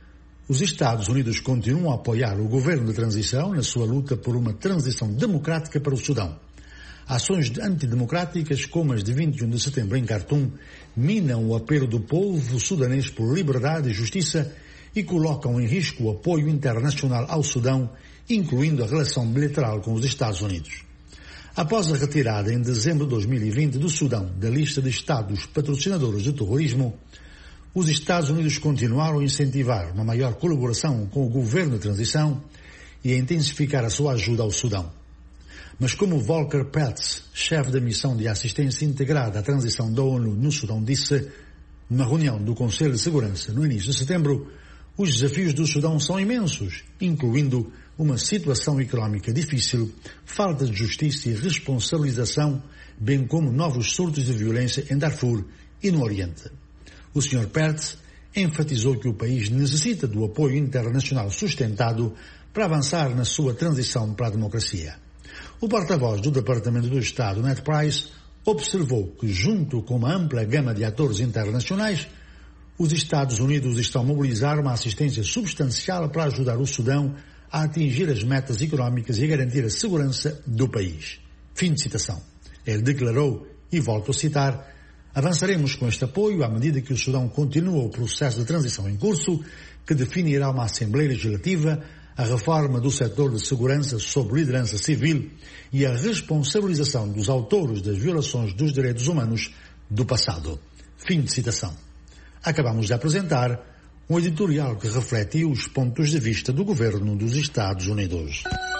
os Estados Unidos continuam a apoiar o governo de transição na sua luta por uma transição democrática para o Sudão. Ações antidemocráticas como as de vinte e um de setembro em Khartoum minam o apelo do povo sudanês por liberdade e justiça e colocam em risco o apoio internacional ao Sudão, incluindo a relação bilateral com os Estados Unidos. Após a retirada em dezembro de dois mil e vinte do Sudão da lista de Estados patrocinadores de terrorismo, os Estados Unidos continuaram a incentivar uma maior colaboração com o governo de transição e a intensificar a sua ajuda ao Sudão. Mas como Volker Perthes, chefe da missão de assistência integrada à transição da ONU no Sudão, disse numa reunião do Conselho de Segurança no início de setembro, os desafios do Sudão são imensos, incluindo uma situação económica difícil, falta de justiça e responsabilização, bem como novos surtos de violência em Darfur e no Oriente. O senhor Perthes enfatizou que o país necessita do apoio internacional sustentado para avançar na sua transição para a democracia. O porta-voz do Departamento do Estado, Ned Price, observou que, junto com uma ampla gama de atores internacionais, os Estados Unidos estão a mobilizar uma assistência substancial para ajudar o Sudão a atingir as metas económicas e a garantir a segurança do país. Fim de citação. Ele declarou, e volto a citar, avançaremos com este apoio à medida que o Sudão continua o processo de transição em curso, que definirá uma Assembleia Legislativa, a reforma do setor de segurança sob liderança civil e a responsabilização dos autores das violações dos direitos humanos do passado. Fim de citação. Acabamos de apresentar um editorial que reflete os pontos de vista do governo dos Estados Unidos.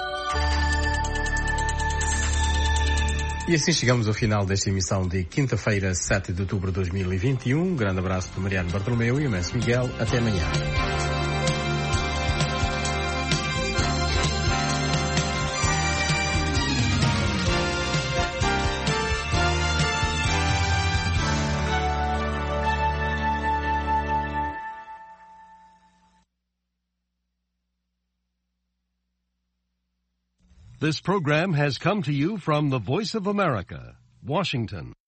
E assim chegamos ao final desta emissão de quinta-feira, sete de outubro de dois mil e vinte e um. Um grande abraço do Mariano Bartolomeu e o Mestre Miguel. Até amanhã. This program has come to you from the Voice of America, Washington.